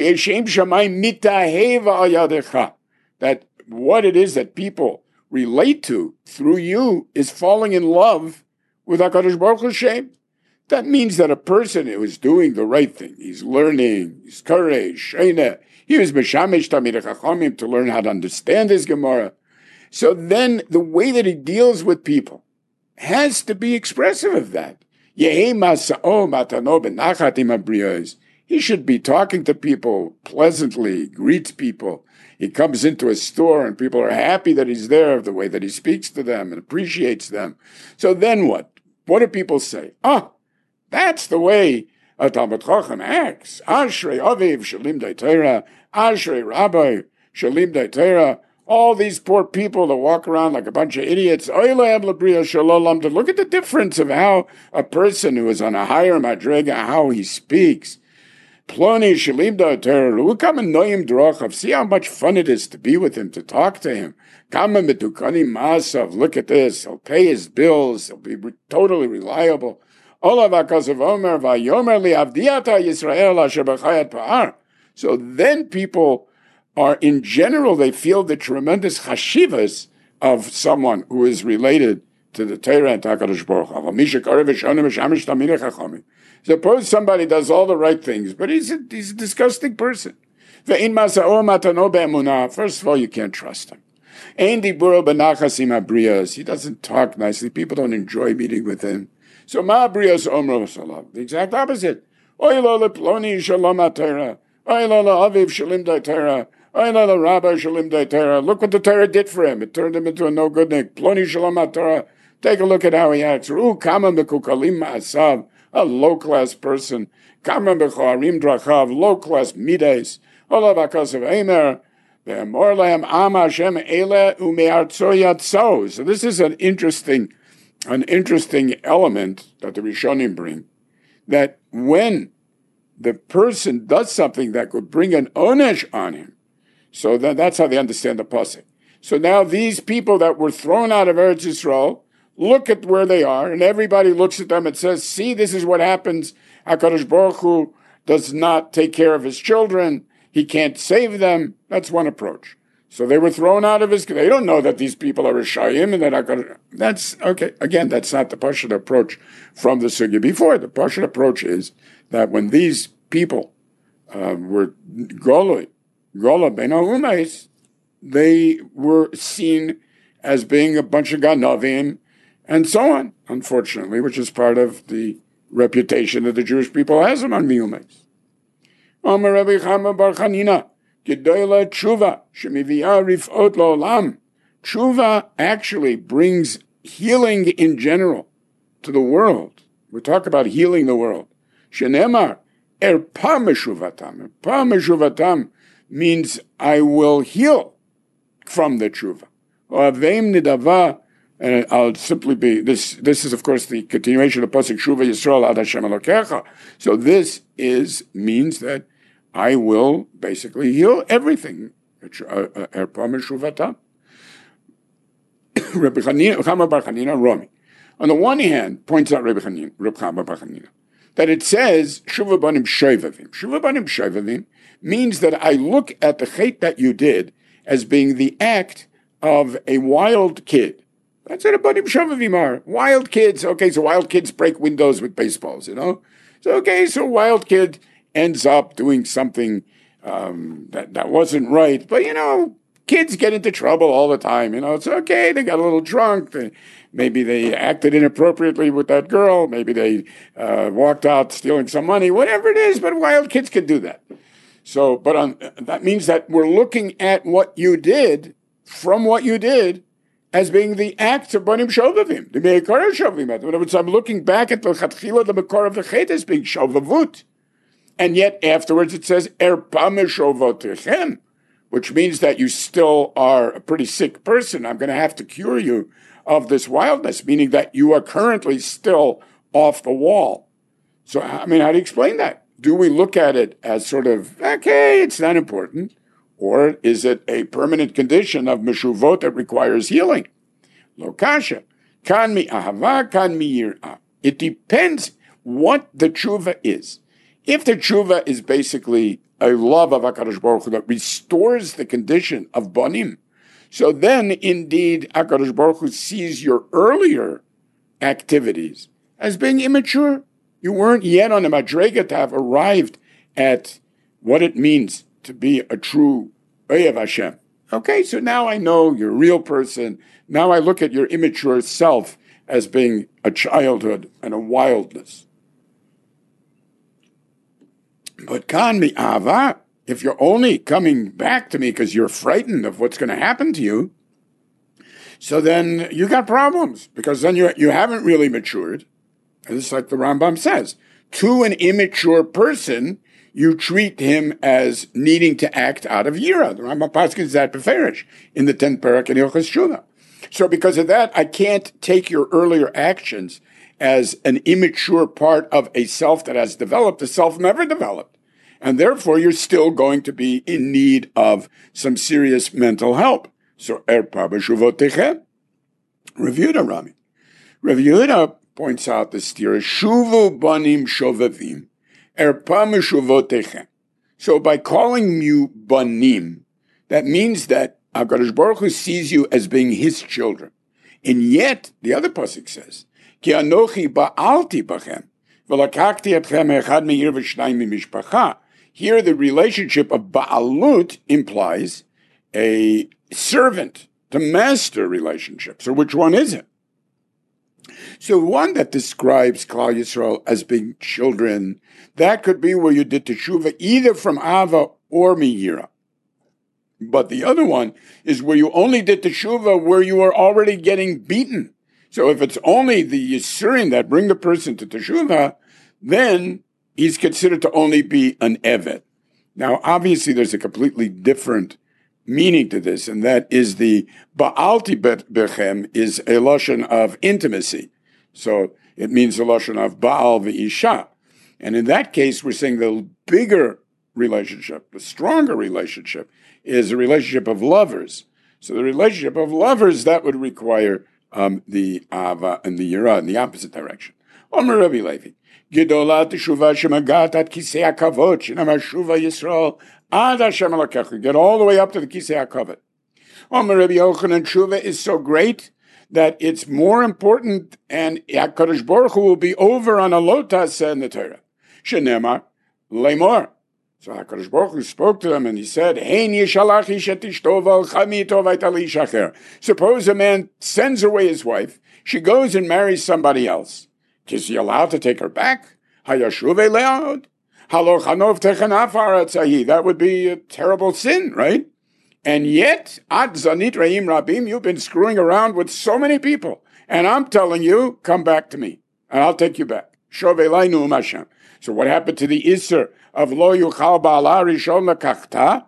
Speaker 1: That what it is that people relate to through you is falling in love with HaKadosh Baruch Hu's Shem. That means that a person who is doing the right thing, he's learning, he's courage, he was Meshamesh Talmidei Chachamim to learn how to understand his Gemara. So then the way that he deals with people has to be expressive of that. He should be talking to people pleasantly, greets people. He comes into a store and people are happy that he's there, the way that he speaks to them and appreciates them. So then what? What do people say? That's the way a Talmid Chacham acts. Ashrei Aviv Shalim Dei Torah, Ashrei Rabbi Shalim Dei Torah, All these poor people that walk around like a bunch of idiots. Look at the difference of how a person who is on a higher madriga, how he speaks. Ploni shalimda ter, see how much fun it is to be with him, to talk to him. Look at this. He'll pay his bills. He'll be totally reliable. So then people are, in general, they feel the tremendous chashivas of someone who is related to the Torah and HaKadosh Baruch Hu. Suppose somebody does all the right things, but he's a disgusting person. First of all, you can't trust him. He doesn't talk nicely. People don't enjoy meeting with him. So the exact opposite. Look what the Torah did for him. It turned him into a no good thing. Take a look at how he acts. A low-class person. Low-class midas. So this is an interesting element that the Rishonim bring, that when the person does something that could bring an onesh on him, so that's how they understand the pasuk. So now these people that were thrown out of Eretz Yisrael, look at where they are, and everybody looks at them and says, see, this is what happens. HaKadosh Baruch Hu does not take care of his children. He can't save them. That's one approach. So they were thrown out of his, they don't know that these people are Rishayim and that HaKadosh, that's, okay, again, that's not the Pashut approach from the Sugya before. The Pashut approach is that when these people were Gola Ben HaUmais, they were seen as being a bunch of Ganavim and so on, unfortunately, which is part of the reputation that the Jewish people has among the Umais. Amar Rabbi Chama Bar Chanina, Gedola Tshuva, Shemiviyah Rifot Lo'olam. Tshuva actually brings healing in general to the world. We talk about healing the world. Shenemar, Erpa Meshuvatam. Erpa Meshuvatam means I will heal from the Tshuva. Oavim Nidava, and I'll simply be, this is of course the continuation of Pasuk Shuva Yisrael Ad Hashem Elokecha. So this means that I will basically heal everything. Erpa Meshuvatam. Rabbi Chama Bar Chanina Romi. On the one hand, points out Rabbi Chama Bar Chanina, that it says Shuva Banim Shoivavim. Shuva Banim Shoivavim means that I look at the chait that you did as being the act of a wild kid. That's what a Banim Shoivavim are. Wild kids. Okay, so wild kids break windows with baseballs, So a wild kid ends up doing something that wasn't right. But, kids get into trouble all the time. It's okay. They got a little drunk. Maybe they acted inappropriately with that girl. Maybe they walked out stealing some money, whatever it is. But wild kids can do that. So, that means that we're looking at what you did from what you did as being the act of Banim Shovavim, the Meikar Shovavim. In other words, I'm looking back at the Chatchila, the Mekor of the Chet as being Shovavut. And yet afterwards it says, Erpa Meshovotechem, which means that you still are a pretty sick person. I'm going to have to cure you of this wildness, meaning that you are currently still off the wall. So, how do you explain that? Do we look at it as sort of, okay, it's not important? Or is it a permanent condition of meshuvot that requires healing? Lo kasha. Kan mi ahava, kan mi yir'ah. It depends what the tshuva is. If the tshuva is basically a love of HaKadosh Baruch Hu that restores the condition of banim, so then indeed HaKadosh Baruch Hu sees your earlier activities as being immature. You weren't yet on the madrega to have arrived at what it means to be a true Oyev Hashem. Okay, so now I know you're a real person. Now I look at your immature self as being a childhood and a wildness. But kan mi ava, if you're only coming back to me because you're frightened of what's going to happen to you, so then you got problems, because then you haven't really matured. And it's like the Rambam says, to an immature person, you treat him as needing to act out of Yira. The Rambam Paskins that beferish in the 10th parak in Hilchos Shuvah. So because of that, I can't take your earlier actions as an immature part of a self that has developed, a self never developed. And therefore, you're still going to be in need of some serious mental help. So, Erpa b'shuvotechem. Rav Yehuda Rami. Rav Yehuda points out the stira, Shuvu banim shovavim, Erpa b'shuvotechem. So by calling you banim, that means that HaKadosh Baruch Hu sees you as being his children. And yet, the other pasuk says, Ki anochi ba'alti bachem, v'lakakti etchem echad me'ir v'shnayim mimishpacha. Here, the relationship of ba'alut implies a servant to master relationship. So which one is it? So one that describes Klal Yisrael as being children, that could be where you did teshuvah either from Ava or Miyira. But the other one is where you only did teshuvah where you are already getting beaten. So if it's only the Yisurin that bring the person to teshuvah, then he's considered to only be an eved. Now, obviously, there's a completely different meaning to this, and that is the ba'alti bechem is a lashon of intimacy. So it means a lashon of baal v'isha. And in that case, we're saying the bigger relationship, the stronger relationship, is a relationship of lovers. So the relationship of lovers, that would require the ava and the yira in the opposite direction. Omer Rabbi Levi. Gedolat teshuva shemagat at kisei hakavod shenamar shuva Yisrael ad Hashem Elokecha. Get all the way up to the kisei hakavod. Omer Rabbi Yochanan, shuva is so great that it's more important, and HaKadosh Baruch Hu will be over on a lotas in the Torah. Shenemar lemor. So HaKadosh Baruch Hu spoke to them and he said, Hein yishalach ish et ishto v'alchami tov hayta li'ish acher. Suppose a man sends away his wife, she goes and marries somebody else. Is he allowed to take her back? Hayashuve le'od. Halo chanov techanaf aratzahi. That would be a terrible sin, right? And yet, ad zanit re'im rabim, you've been screwing around with so many people. And I'm telling you, come back to me, and I'll take you back. Shove leinu Hashem. So what happened to the Isser of lo yuchal ba'ala rishon lekachta?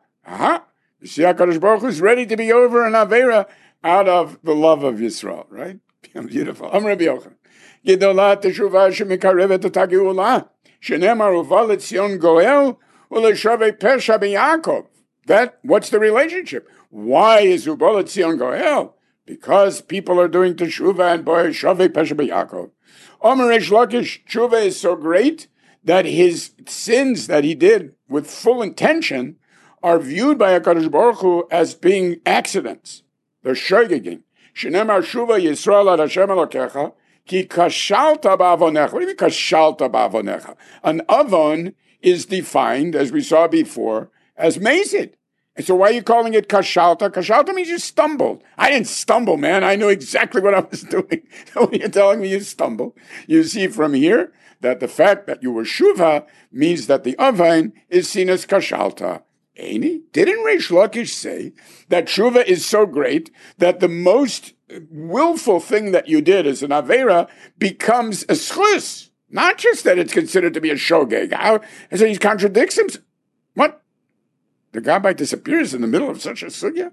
Speaker 1: You see, HaKadosh Baruch Hu is ready to be over an Avera out of the love of Yisrael, right? Beautiful. I'm Rabbi Yochanan. Gedolat teshuvah shemikarevet et hageulah. Shenemar uval et Zion goel u'leshavei pesha b'Yaakov. That, what's the relationship? Why is uval et Zion goel? Because people are doing teshuvah and boy shavei pesha b'Yaakov. Omer Reish Lakish, teshuvah is so great that his sins that he did with full intention are viewed by HaKadosh Baruch Hu as being accidents. They're shoygegin. Shenemar shuva Yisrael ad Hashem Elokecha. Ki kashalta ba'avonecha. What do you mean kashalta ba'avonecha? An avon is defined, as we saw before, as mazid. And so why are you calling it kashalta? Kashalta means you stumbled. I didn't stumble, man. I knew exactly what I was doing. So you're telling me you stumbled. You see from here that the fact that you were shuva means that the avon is seen as kashalta. Ain't Didn't Reish Lakish say that shuva is so great that the most willful thing that you did as an avera becomes a schus? Not just that it's considered to be a shogeg. So he contradicts himself. What? The Gabbai disappears in the middle of such a sugya?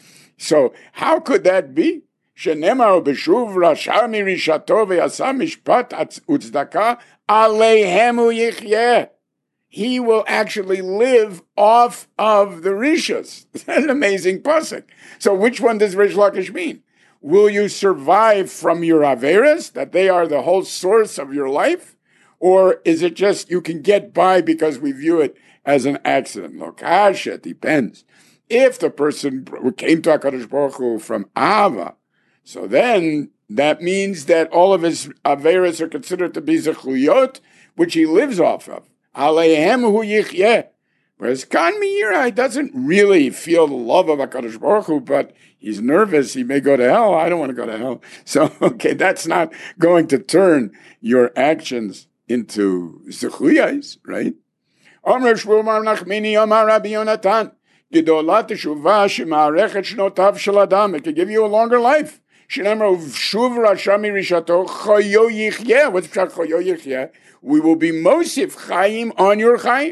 Speaker 1: So how could that be? Shenemar b'shuv rasha mirishato ve'asa mishpat utzdaka alehemu yichyeh. He will actually live off of the rishas. That's an amazing pasuk. So which one does Reish Lakish mean? Will you survive from your averas, that they are the whole source of your life? Or is it just you can get by because we view it as an accident? Look, it depends. If the person came to HaKadosh Baruch Hu from Ava, so then that means that all of his averas are considered to be zechuyot, which he lives off of. Aleihem hu yichyeh. Whereas Kan Meira doesn't really feel the love of HaKadosh Baruch Hu, but he's nervous. He may go to hell. I don't want to go to hell. So, okay, that's not going to turn your actions into zechuyos, right? Omer Shmuel Mar Nachmini Amar Rabbi Yonatan. Gedolat teshuvah shema'arechet shnotav shel adam. It could give you a longer life. Shenemar shuv rasha mirishato chayo yichyeh. What's pshat chayo yichyeh? We will be mosif chayim on your chayim.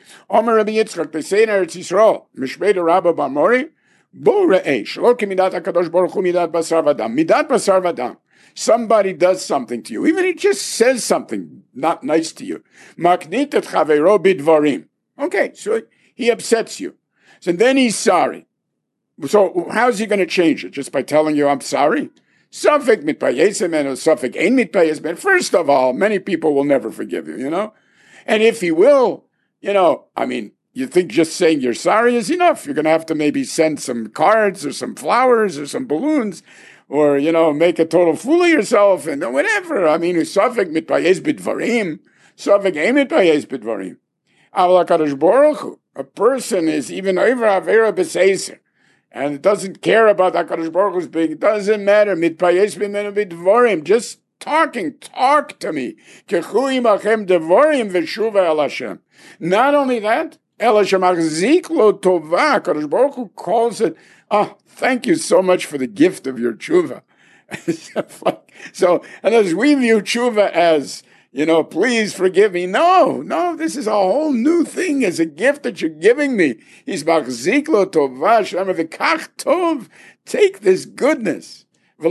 Speaker 1: Omer Rabbi Yitzchak, they say in Eretz Yisrael, Mishmei Rabba Bamori, Bo Re'eh, Shelo Kemidat HaKadosh Baruch Hu Midat Basar V'Adam. Midat Basar V'Adam. Somebody does something to you, even he just says something not nice to you. Maknit et Chaveiro Bidvarim. Okay, so he upsets you. So then he's sorry. So how's he going to change it? Just by telling you, I'm sorry? Safek mitpayesem and safek ein mitpayesem. First of all, many people will never forgive you, And if he will, you think just saying you're sorry is enough. You're going to have to maybe send some cards or some flowers or some balloons or, make a total fool of yourself and whatever. Safek mitpayes bidvarim. Safek ein mitpayes bidvarim. Aval HaKadosh Baruch Hu, a person is even over avera b'seiser, and it doesn't care about HaKadosh Baruch Hu's being. It doesn't matter. Mitpayes b'menu b'dvorim. Just talk to me. Kechu imachem devorim v'shuva el Hashem. Not only that, el Hashem achzik lo tova. HaKadosh Baruch Hu calls it, thank you so much for the gift of your tshuva. So, and as we view tshuva as, please forgive me. No, this is a whole new thing as a gift that you're giving me. He's machzik lo tova, shema v'kach tov. Take this goodness. He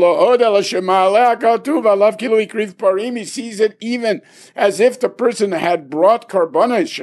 Speaker 1: sees it even as if the person had brought karbanos.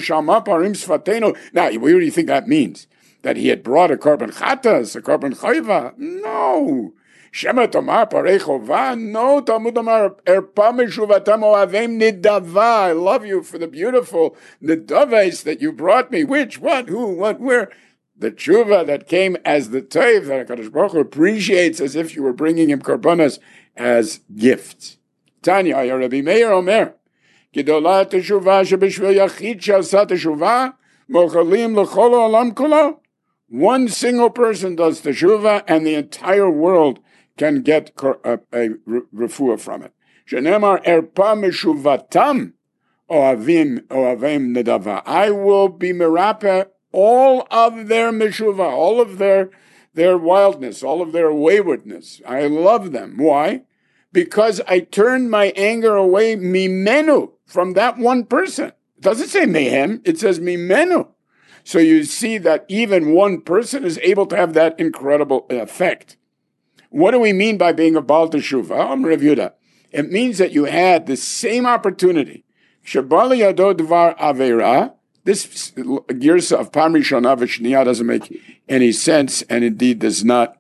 Speaker 1: Now, what do you think that means? That he had brought a korban chatas, a korban chayva? No. Shema Tomar Parechova. No, Talmud Amar Erpa Meshuvatam Oavim Nidava. I love you for the beautiful Nidaves that you brought me. Which, what, who, what, where? The tshuva that came as the toiv that HaKadosh Baruch Hu appreciates as if you were bringing him korbanos as gifts. Tanya, Rabbi Meir Omer, Gedolah Teshuvah Shebishvil Yachid Shasat Teshuvah Mochalim L'chol Olam Kulo. One single person does teshuvah and the entire world can get a refuah from it. Shenemar erpa meshuvatam oavim nedava. I will be merape all of their meshuvah, all of their wildness, all of their waywardness. I love them. Why? Because I turned my anger away mimenu, from that one person. It doesn't say mehem, it says mimenu. So you see that even one person is able to have that incredible effect. What do we mean by being a Baal Teshuvah? Rav Yehuda. It means that you had the same opportunity. Shebali Yado Dvar Avera. This Girsa of Pam Rishona v'Shniya doesn't make any sense, and indeed does not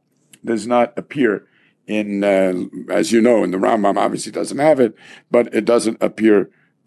Speaker 1: appear in, as you know, in the Rambam. Obviously doesn't have it, but it doesn't appear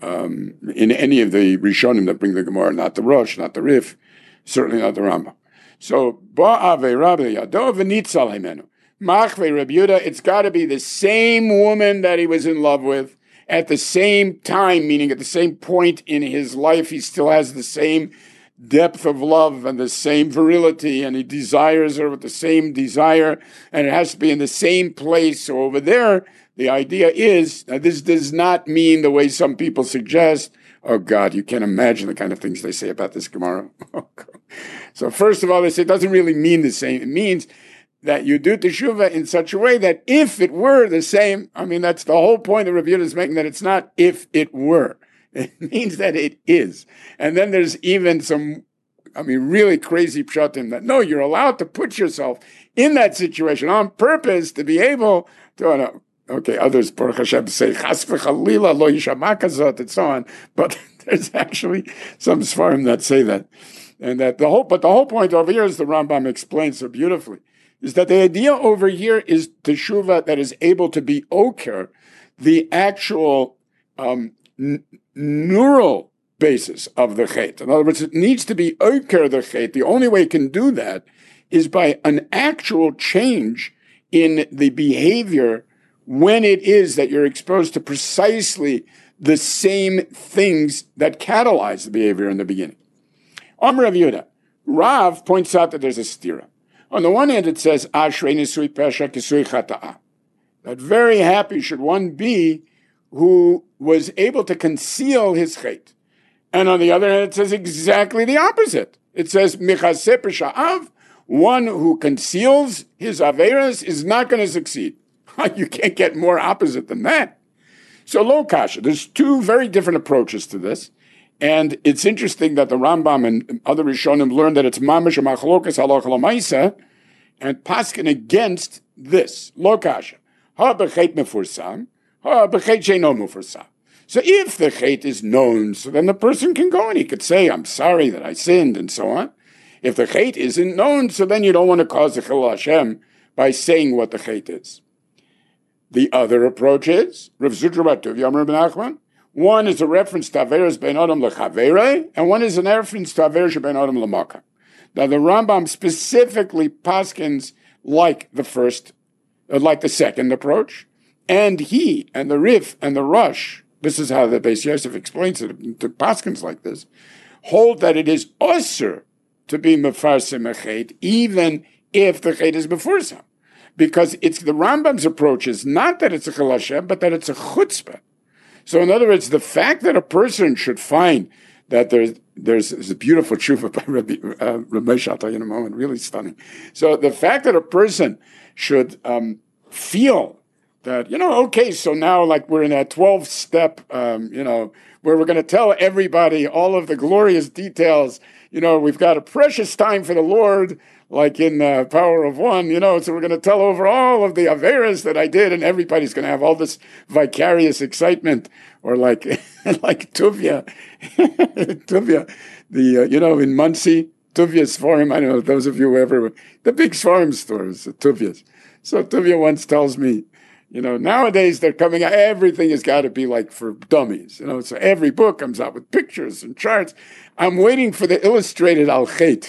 Speaker 1: in any of the Rishonim that bring the Gemara, not the Rosh, not the Rif, certainly not the Rambam. So Ba'avera Yado v'Nitzal Himenu. Machve Reb Yehuda, it's got to be the same woman that he was in love with at the same time, meaning at the same point in his life, he still has the same depth of love and the same virility, and he desires her with the same desire, and it has to be in the same place. So over there, the idea is, now this does not mean the way some people suggest. Oh God, you can't imagine the kind of things they say about this Gemara. So first of all, they say it doesn't really mean the same. It means that you do teshuvah in such a way that if it were the same, that's the whole point that Rav Yehuda is making, that it's not if it were. It means that it is. And then there's even some, really crazy pshatim that, no, you're allowed to put yourself in that situation on purpose to be able to, others, Baruch Hashem, say, chas v'chalila lo yishama kazot, and so on. But there's actually some svarim that say that. And that the whole point over here, as the Rambam explains so beautifully, is that the idea over here is teshuvah that is able to be oker, the actual neural basis of the chet. In other words, it needs to be oker the chet. The only way it can do that is by an actual change in the behavior when it is that you're exposed to precisely the same things that catalyze the behavior in the beginning. Rav Yehuda, Rav points out that there's a stira. On the one hand, it says, Ashrei nisui pesha kisui chata'a. That very happy should one be who was able to conceal his chet. And on the other hand, it says exactly the opposite. It says, Michaseh pesha'av, one who conceals his averas is not going to succeed. You can't get more opposite than that. So lo kasha, there's two very different approaches to this. And it's interesting that the Rambam and other Rishonim learned that it's mamash machlokas halacha l'maisa, and paskin against this lo kasha ha b'chet mefursam ha b'chet sheino mefursam. So if the chet is known, so then the person can go and he could say, I'm sorry that I sinned, and so on. If the chet isn't known, so then you don't want to cause a chilul Hashem by saying what the chet is. The other approach is, Rav Zutra bar Tuvia Amar ben Nachman, one is a reference to Averes ben Adam lechavere, and one is a reference to Averes ben Adam lemaka. Now the Rambam specifically paskins like the first, like the second approach, and he and the Rif and the Rush, this is how the Beis Yosef explains it to paskins like this, hold that it is usher to be mefarsim a chet, even if the chet is befursam. Because it's the Rambam's approach is not that it's a chilul Hashem, but that it's a chutzpah. So in other words, the fact that a person should find that there's a beautiful tshuva by Rabbi Moshe, I'll tell you in a moment, really stunning. So the fact that a person should feel that, okay, so now like we're in that 12-step, where we're going to tell everybody all of the glorious details, we've got a precious time for the Lord, like in Power of One, so we're going to tell over all of the Averas that I did, and everybody's going to have all this vicarious excitement, or like like Tuvia, in Muncie, Tuvia's Forum, I don't know, those of you who ever, the big Forum stores, Tuvia's. So Tuvia once tells me, nowadays they're coming out, everything has got to be like for dummies, so every book comes out with pictures and charts. I'm waiting for the illustrated Al-Chet.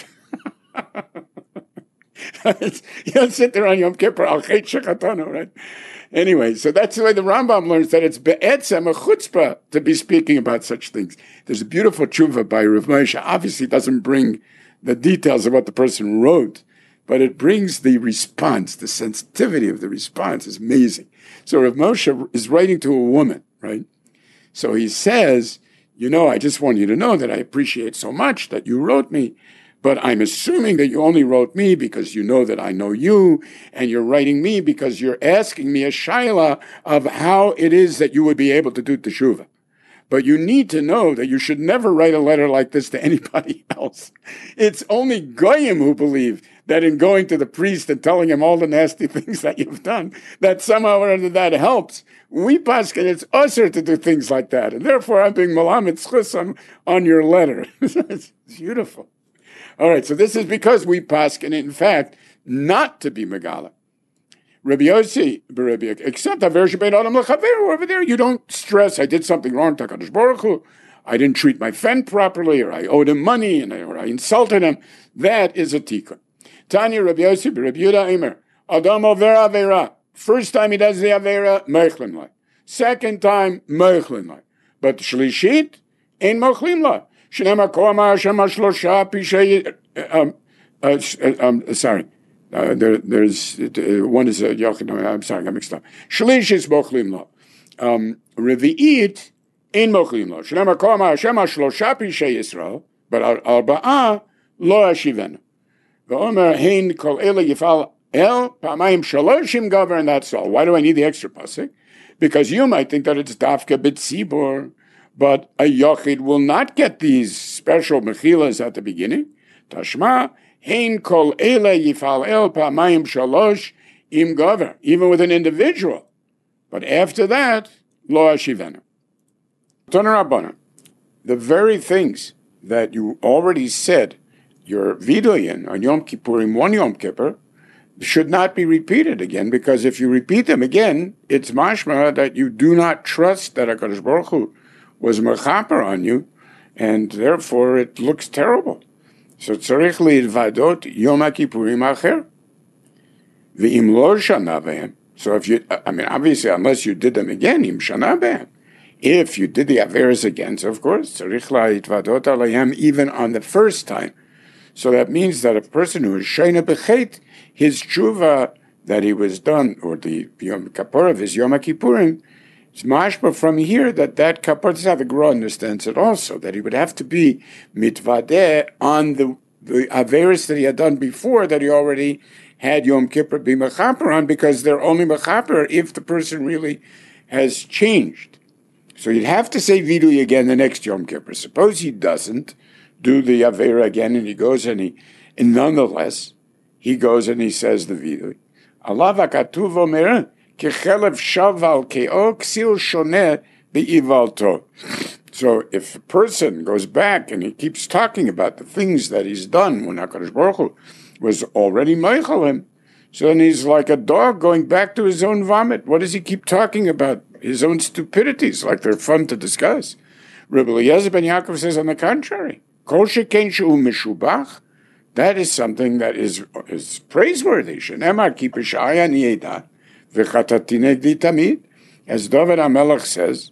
Speaker 1: You don't sit there on Yom Kippur, Al-Chet Shechatanu, right? Anyway, so that's the way the Rambam learns that it's be'etzem a chutzpah to be speaking about such things. There's a beautiful tshuva by Rav Moshe. Obviously, it doesn't bring the details of what the person wrote, but it brings the response, the sensitivity of the response is amazing. So Rav Moshe is writing to a woman, right? So he says, I just want you to know that I appreciate so much that you wrote me, but I'm assuming that you only wrote me because you know that I know you, and you're writing me because you're asking me a shaila of how it is that you would be able to do teshuvah. But you need to know that you should never write a letter like this to anybody else. It's only goyim who believe that in going to the priest and telling him all the nasty things that you've done, that somehow or other that helps. We paskin, it's usher to do things like that. And therefore I'm being malamed schus on your letter. It's beautiful. All right, so this is because we paskin, in fact, not to be megala. Rabbi Yossi, except Averes ben Adam lechaver, over there, you don't stress, I did something wrong to HaKadosh Baruch Hu, I didn't treat my friend properly, or I owed him money, or I insulted him. That is a tikkun. Tanya Rabbi Yossi, Rabbi Yehuda Eimer, Adam over avera. First time he does the avera, meichlim lai. Second time, meichlim lai. But shlishit, ein meichlim lai. Shnema koama Hashem shlosha pishei. Sorry. There's one is Yochid. I'm sorry, I mixed up. Shlish is mochlim lo. Revi'it in mochlim lo. Shnema koama Hashem shlosha pishei Yisrael, but arba'a lo ashivenu. V'omer hein kol ele yifal el pamayim shaloshim govern. That's all. Why do I need the extra pasuk? Because you might think that it's dafka b'tzibur, but a yochid will not get these special mechilas at the beginning. Tashma hein kol ele yifal el pamayim shalosh im govern, even with an individual. But after that, lo ashivenu. Toner Rabbana, the very things that you already said your vidoyin on Yom Kippurim, one Yom Kippur, should not be repeated again, because if you repeat them again, it's mashma that you do not trust that HaKadosh Baruch Hu was mechaper on you, and therefore it looks terrible. So tzarich li'vadot Yom Kippurim acher, v'im lo shana behem. So if you, obviously, unless you did them again, im shana behem. If you did the averes again, so of course, tzarich li'vadot alayhem even on the first time. So that means that a person who is shayna b'chet, his tshuva that he was done, or the Yom Kippur of his Yom Kippurim, it's mashma from here that Kippur, this is how the Gra understands it also, that he would have to be mitvadeh on the averis that he had done before, that he already had Yom Kippur be mechaper on, because they're only mechaper if the person really has changed. So you'd have to say vidui again the next Yom Kippur. Suppose he doesn't do the Avera again, and he goes and nonetheless, he goes and he says the vidui. Allah v'katuv omer kechelev shaval keo ksil shoneh be'ivalto. So if a person goes back and he keeps talking about the things that he's done when HaKadosh Baruch Hu was already meichel him, so then he's like a dog going back to his own vomit. What does he keep talking about? His own stupidities, like they're fun to discuss. Rabbi Eliezer ben Yaakov says on the contrary, Kol sheken she'u meshubach, that is something that is praiseworthy. Shenemar ki peshaya nieda v'chatati negdi tamid. As David HaMelech says,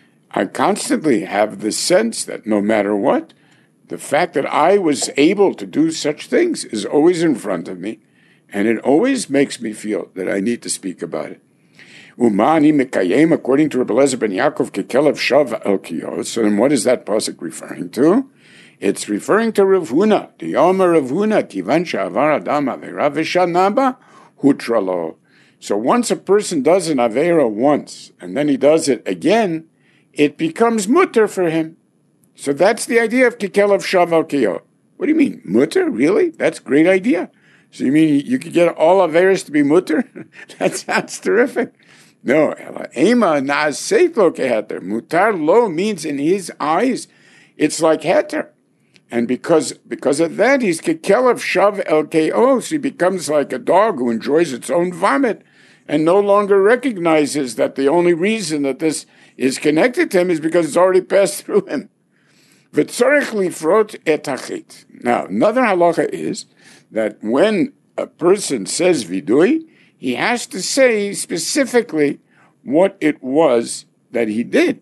Speaker 1: I constantly have the sense that no matter what, the fact that I was able to do such things is always in front of me, and it always makes me feel that I need to speak about it. Umani mekayem, according to Rabbi Eliezer ben Yaakov, kekelev shav el kiyos. So then what is that pasuk referring to? It's referring to Rav Huna. The Yomer Rav Huna, kivan she'avar adam avera v'shanaba hutralo. So once a person does an avera once, and then he does it again, it becomes mutter for him. So that's the idea of kekelev shav el kiyos. What do you mean, mutter? Really? That's a great idea. So you mean you could get all averas to be mutter? That sounds terrific. No, ema na'aseit lo keheter. Mutar lo means in his eyes, it's like heter. And because of that, he's kekelev shav el keos. He becomes like a dog who enjoys its own vomit and no longer recognizes that the only reason that this is connected to him is because it's already passed through him. V'tzorech lifrot et hachet. Now, another halacha is that when a person says vidui, he has to say specifically what it was that he did.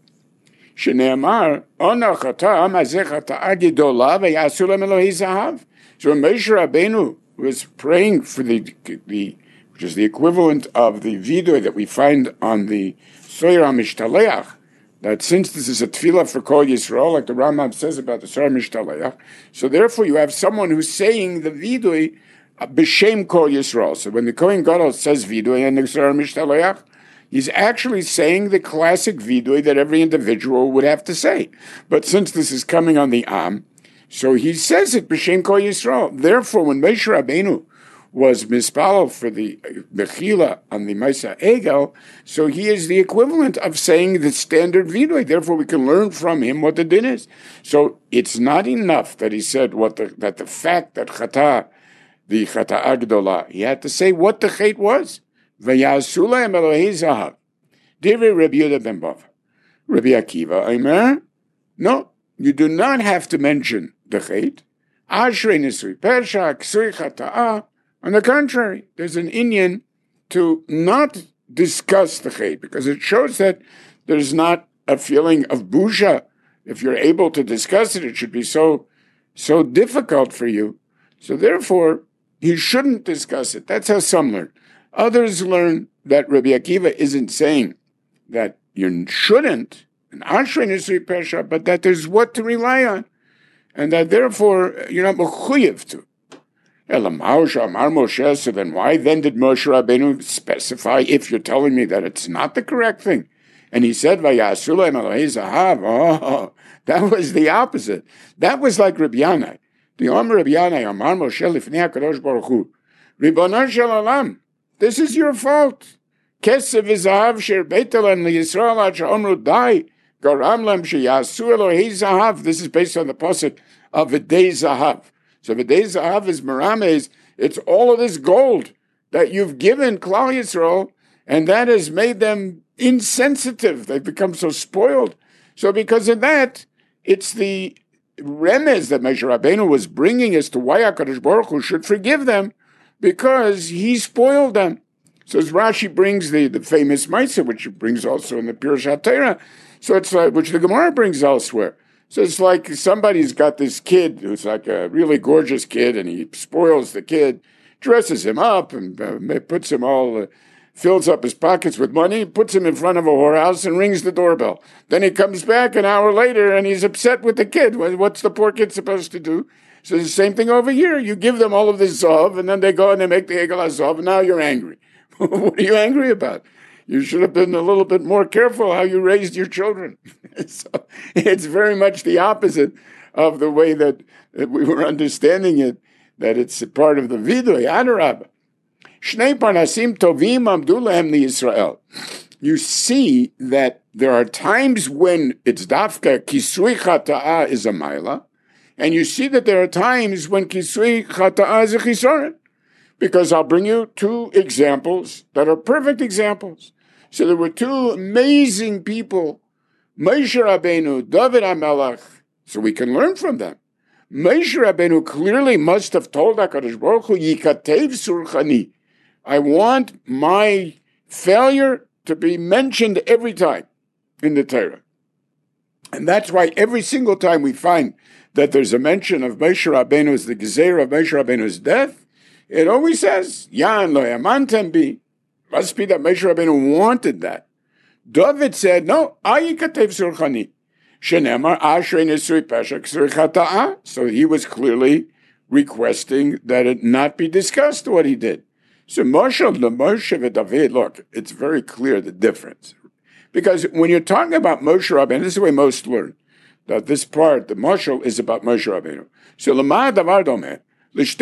Speaker 1: Shneamar, ona chata mazeh chata'a gedola ve'yasu lem Elohei zahav. So Moshe Rabbeinu was praying for the which is the equivalent of the vidui that we find on the Soyer HaMishtaleach, that since this is a tefillah for Kol Yisrael, like the Rambam says about the Soyer HaMishtaleach, so therefore you have someone who's saying the vidui b'shem Kol Yisrael. So when the Kohen Gadol says vidui and the Soyer HaMishtaleach, he's actually saying the classic vidui that every individual would have to say. But since this is coming on the Am, so he says it b'shem Kol Yisrael. Therefore, when Moshe Rabbeinu was mispalel for the mechila on the Maisa Egel, so he is the equivalent of saying the standard vidui. Therefore, we can learn from him what the din is. So it's not enough that he said that the fact that the chata agdola, he had to say what the chet was. V'yasu lahem Elohei zahav. Divrei Rabbi Yehuda ben Bava. Rabbi Akiva, Aimer, no, you do not have to mention the chet. Ashrei nisui persha, ksui chata'a. On the contrary, there's an inyan to not discuss the chet, because it shows that there's not a feeling of busha. If you're able to discuss it, it should be so difficult for you. So therefore, you shouldn't discuss it. That's how some learn. Others learn that Rabbi Akiva isn't saying that you shouldn't, an Ashrei Nisui Pesha, but that there's what to rely on, and that therefore you're not mechuyev to. So then why then did Moshe Rabbeinu specify, if you're telling me that it's not the correct thing? And he said, Vayasu lahem Elohei zahav. Oh, that was the opposite. That was like Rabbi Yanai. The Omer Rabbi Yanai, Amar Moshe lifnei HaKadosh Baruch Hu, Ribono shel olam, this is your fault. Kesev v'zahav sher beitelen liyisrael ad she'omru dai, garam lem sheyasu Elohei zahav. This is based on the pasuk of V'dei zahav. So V'dei zahav is merames. It's all of this gold that you've given Klal Yisrael, and that has made them insensitive. They've become so spoiled. So because of that, it's the remez that Moshe Rabbeinu was bringing as to why HaKadosh Baruch Hu should forgive them, because he spoiled them. So as Rashi brings the famous Maisa, which he brings also in the Pirush HaTorah, so it's like, which the Gemara brings elsewhere. So it's like somebody's got this kid who's like a really gorgeous kid, and he spoils the kid, dresses him up, and puts him all, fills up his pockets with money, puts him in front of a whorehouse, and rings the doorbell. Then he comes back an hour later, and he's upset with the kid. What's the poor kid supposed to do? So it's the same thing over here. You give them all of this zav, and then they go and they make the egel zav, and now you're angry. What are you angry about? You should have been a little bit more careful how you raised your children. So it's very much the opposite of the way that we were understanding it, that it's a part of the Vidui, Adarab. Shnei Parnasim Tovim Amdu Lehem Yisrael. You see that there are times when it's Dafka Kisui Chata'a is a Maila, and you see that there are times when Kisui Chata'a is a Chisoren. Because I'll bring you two examples that are perfect examples. So there were two amazing people, Moshe Rabbeinu, David HaMelech, so we can learn from them. Moshe Rabbeinu clearly must have told HaKadosh Baruch Hu, Yikatev Surchani. I want my failure to be mentioned every time in the Torah. And that's why every single time we find that there's a mention of Moshe Rabbeinu's, the Gezerah of Moshe Rabbeinu's death, it always says, Yan lo yamantem bi. Must be that Moshe Rabbeinu wanted that. David said, no, ayikatev surchani. Shenemar ashrei nesui peshach surchata'ah. So he was clearly requesting that it not be discussed what he did. So Moshe v'David, look, it's very clear the difference. Because when you're talking about Moshe Rabbeinu, this is the way most learn, that this part, the Moshe, is about Moshe Rabbeinu. So l'ma davar domeh. You've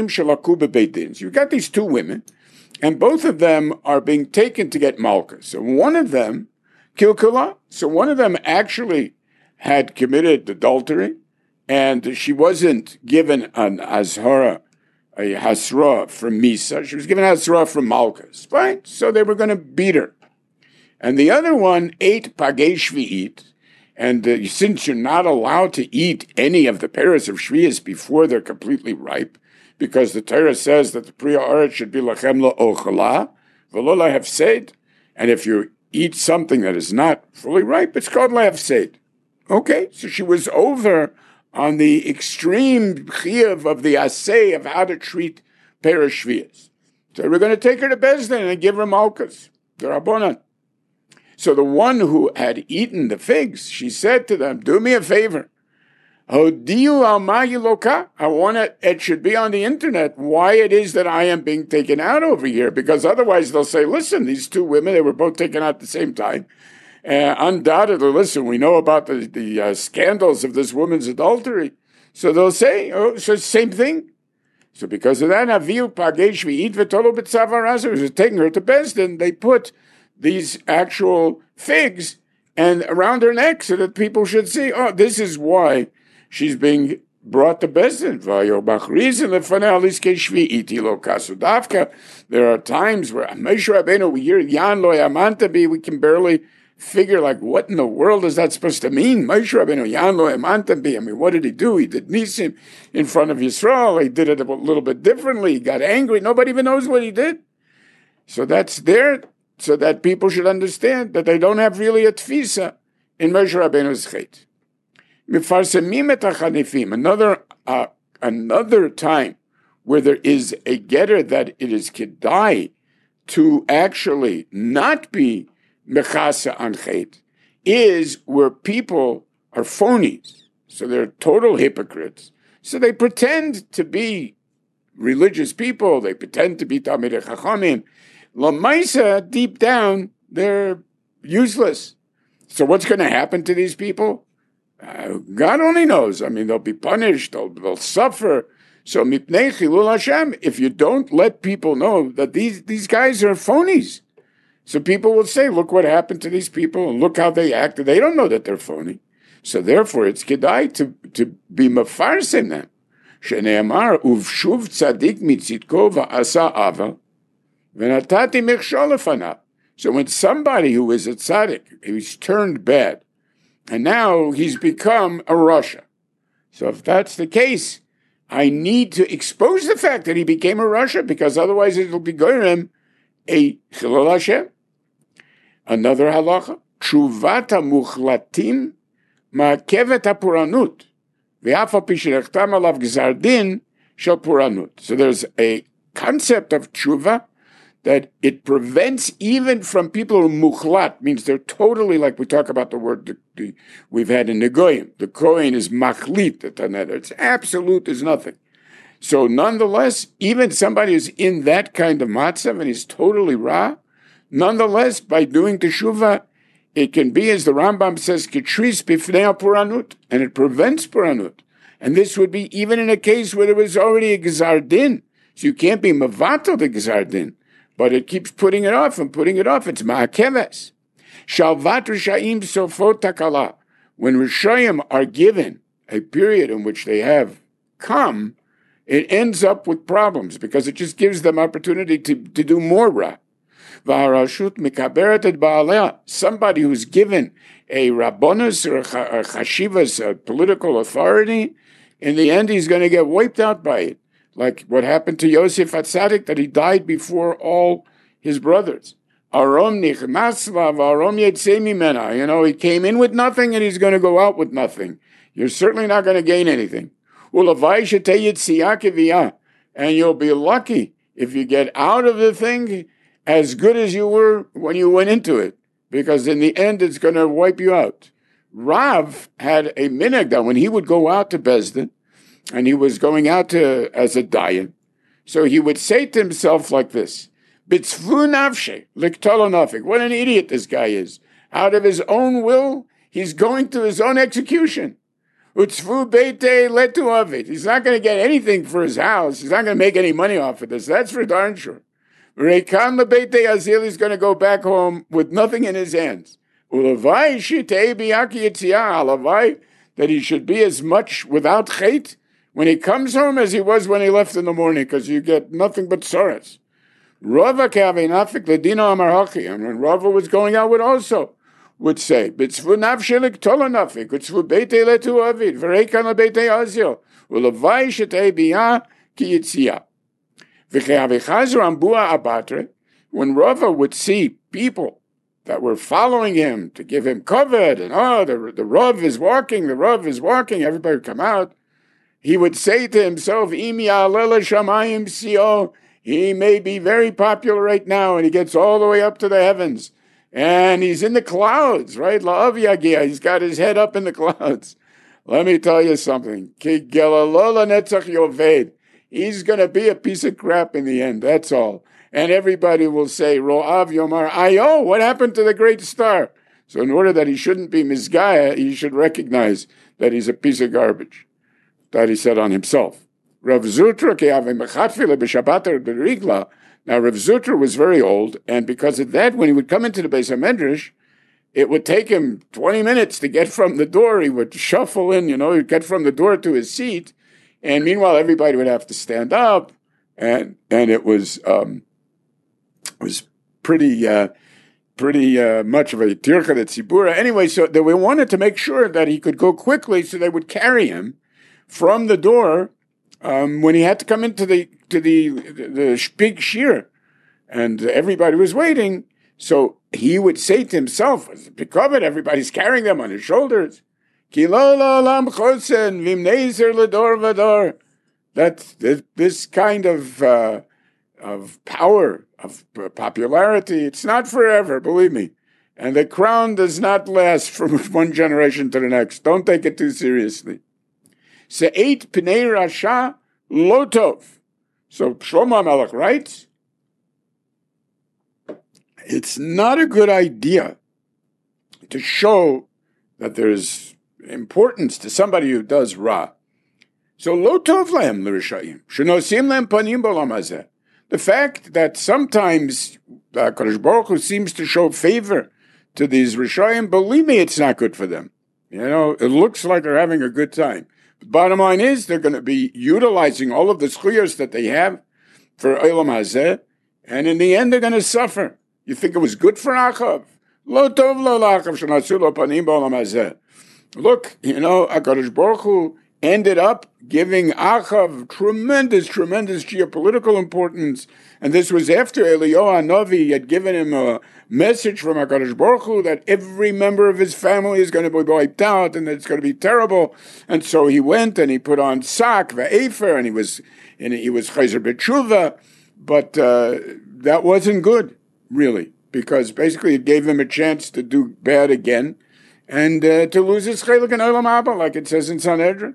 Speaker 1: got these two women, and both of them are being taken to get malchus. So one of them, Kilkula, so one of them actually had committed adultery, and she wasn't given an azhara, a hasra from Misa. She was given an hasra from malchus. Fine, so they were going to beat her. And the other one ate pagei shvi'it, and since you're not allowed to eat any of the pears of Shvi'is before they're completely ripe, because the Torah says that the Priya Aretz should be lachem la'ochala, v'lo la'hefsed, and if you eat something that is not fully ripe, it's called la'hefsed. Okay, so she was over on the extreme chiyuv of the assay of how to treat pears Shvi'is. So we're going to take her to Beis Din and give her malchus, the Rabbanan. So the one who had eaten the figs, she said to them, do me a favor. Hodiu al ma'iloka. I want it should be on the internet why it is that I am being taken out over here, because otherwise they'll say, listen, these two women, they were both taken out at the same time. Undoubtedly, listen, we know about the scandals of this woman's adultery. So they'll say, oh, so it's the same thing. So because of that, Avil Pagesh V'it V'tolo B'tzavaraza was taking her to Beis Din. They put these actual figs and around her neck so that people should see, oh, this is why she's being brought to Beis Din. There are times where Moshe Rabbeinu, we hear Yan lo yamanta bi, we can barely figure like, what in the world is that supposed to mean? Moshe Rabbeinu, Yan lo yamanta bi. I mean, what did he do? He did Nisim in front of Yisrael. He did it a little bit differently. He got angry. Nobody even knows what he did. So that's there, so that people should understand that they don't have really a tfisa in Moshe Rabbeinu's chet. Another time where there is a getter that it is kedai to actually not be mechasa on chet is where people are phonies. So they're total hypocrites. So they pretend to be religious people. They pretend to be Talmidei Chachamim. Lamaisa, deep down, they're useless. So what's going to happen to these people? God only knows. I mean, they'll be punished. They'll suffer. So mipnei chilul Hashem, if you don't let people know that these guys are phonies, so people will say, look what happened to these people, and look how they acted. They don't know that they're phony. So therefore, it's kedai to be mefarsim them. Shene'amar uvshuv tzadik mitzitko va'asa aval. So when somebody who is a tzaddik, he's turned bad, and now he's become a Rasha. So if that's the case, I need to expose the fact that he became a Rasha, because otherwise it'll be goyim a chilul Hashem. Another halacha, tshuvata muchlatim ma'akevet hapuranut ve'af al pi shenechtam alav gzar din shel puranut. So there's a concept of tshuva that it prevents even from people who muchlat, means they're totally, like we talk about the word we've had in Negoyim. The Kohen is machlit, it's absolute, there's nothing. So nonetheless, even somebody who's in that kind of matzav and is totally ra, Nonetheless, by doing teshuvah, it can be, as the Rambam says, ketris bifnei puranut, and it prevents puranut. And this would be even in a case where there was already a gzar din. So you can't be mavatal the gzar din, but it keeps putting it off and putting it off. It's ma'akeves. Shalvat rishayim sofot takala. When rishayim are given a period in which they have come, it ends up with problems because it just gives them opportunity to do more ra. Somebody who's given a rabbonos or a chashivas, a political authority, in the end he's going to get wiped out by it. Like what happened to Yosef HaTzadik, that he died before all his brothers. He came in with nothing and he's going to go out with nothing. You're certainly not going to gain anything. And you'll be lucky if you get out of the thing as good as you were when you went into it, because in the end it's going to wipe you out. Rav had a minhag that when he would go out to Beis Din, and he was going out as a dayan, so he would say to himself like this, Bitzvu nafshe, liktolo nafik. What an idiot this guy is. Out of his own will, he's going to his own execution. Utzvu beite letu avit. He's not going to get anything for his house. He's not going to make any money off of this. That's for darn sure. Reikan lebeite azil, he's going to go back home with nothing in his hands. Ulavai shitei biyaki yitziyah, alavai, that he should be as much without chait when he comes home as he was when he left in the morning, because you get nothing but sorrows. Rava kavinafik ledino amarhachi, and when Rava was going out would also would say, Bitzvu nafshelik tolanafik, utzvu beite letu avid, v'reikan lebeite azil, ulavai shitei biyaki yitziyah. When Rava would see people that were following him to give him covet, and the Rav is walking, everybody would come out, he would say to himself, he may be very popular right now, and he gets all the way up to the heavens, and he's in the clouds, right? He's got his head up in the clouds. Let me tell you something. He's going to be a piece of crap in the end, that's all. And everybody will say, Ro'av Yomar Ayo, what happened to the great star? So in order that he shouldn't be Mizgaya, he should recognize that he's a piece of garbage. That he said on himself. Rav Zutra now Rav Zutra was very old, and because of that, when he would come into the Beis HaMedrash, it would take him 20 minutes to get from the door. He would shuffle in, he'd get from the door to his seat, and meanwhile, everybody would have to stand up, and it was pretty much of a tircha de tzibura. Anyway, so they wanted to make sure that he could go quickly, so they would carry him from the door when he had to come into the big shir, and everybody was waiting. So he would say to himself, because everybody's carrying them on his shoulders. That this kind of power, of popularity, it's not forever, believe me. And the crown does not last from one generation to the next. Don't take it too seriously. Se'et pnei rasha lo tov. So Shlomo HaMelech writes, it's not a good idea to show that there's importance to somebody who does ra. So lo tov lehem l'rishayim, shenosim lehem panim b'olam hazeh. The fact that sometimes Kadosh Baruch Hu seems to show favor to these rishayim, believe me, it's not good for them. It looks like they're having a good time. The bottom line is they're going to be utilizing all of the zchuyos that they have for olam hazeh, and in the end they're going to suffer. You think it was good for Achav? Lo tov lo l'Achav shenasu lo panim b'olam hazeh. Look, HaKadosh Baruch Hu ended up giving Achav tremendous geopolitical importance. And this was after Eliyahu HaNavi had given him a message from HaKadosh Baruch Hu that every member of his family is going to be wiped out and that it's going to be terrible. And so he went and he put on sak, ve'efer, and he was chayzer b'tshuva. But that wasn't good, really, because basically it gave him a chance to do bad again and to lose his chelik in Olam Haba, like it says in Sanhedrin.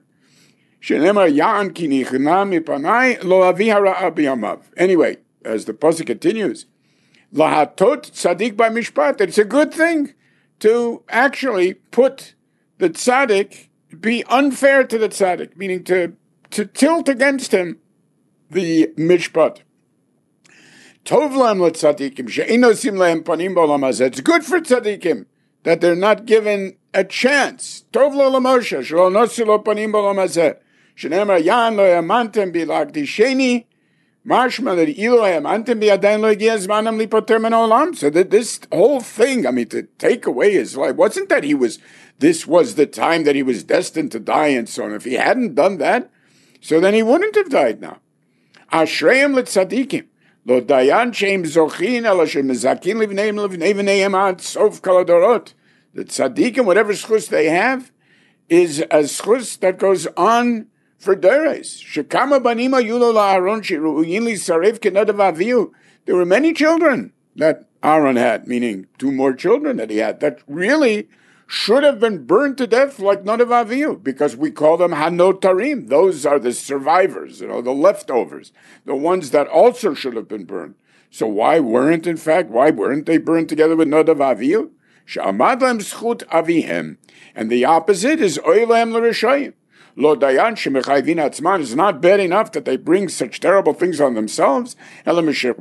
Speaker 1: Anyway, as the pasuk continues, Lahatot tzaddik by mishpat. It's a good thing to actually put the tzaddik, be unfair to the tzaddik, meaning to tilt against him the mishpat. Tov lam letzaddikim she'eino sim lehem panim b'olam hazeh. It's good for tzaddikim that they're not given a chance. Tov lo l'Moshe shelo nosu lo panim b'olam hazeh. Shenemar yan lo yamantem bilagdisheni. Mashma that ilo yamantem biyadayin lo ygia zmanam lipoter min olam. So that this whole thing, I mean, to take away his life, wasn't that this was the time that he was destined to die and so on. If he hadn't done that, so then he wouldn't have died now. Ashreim letzaddikim. Lo dayan sheim zochin ela shemezakin livneim v'neiim ad sof kol hadorot. The tzaddikim, whatever schus they have, is a schus that goes on for deres. Shekama banima yulo la'aron sheru'uyin lisarev kenadav avihu. There were many children that Aaron had, meaning 2 more children that he had, that really should have been burned to death like Nadav Avihu, because we call them Hanotarim. Those are the survivors, the leftovers, the ones that also should have been burned. So why weren't they burned together with Nadav Avihu? She'amad lem zchut avihem. And the opposite is Oilem l'Rishayim. Lo dayan shemechayvin atzman. Is not bad enough that they bring such terrible things on themselves. They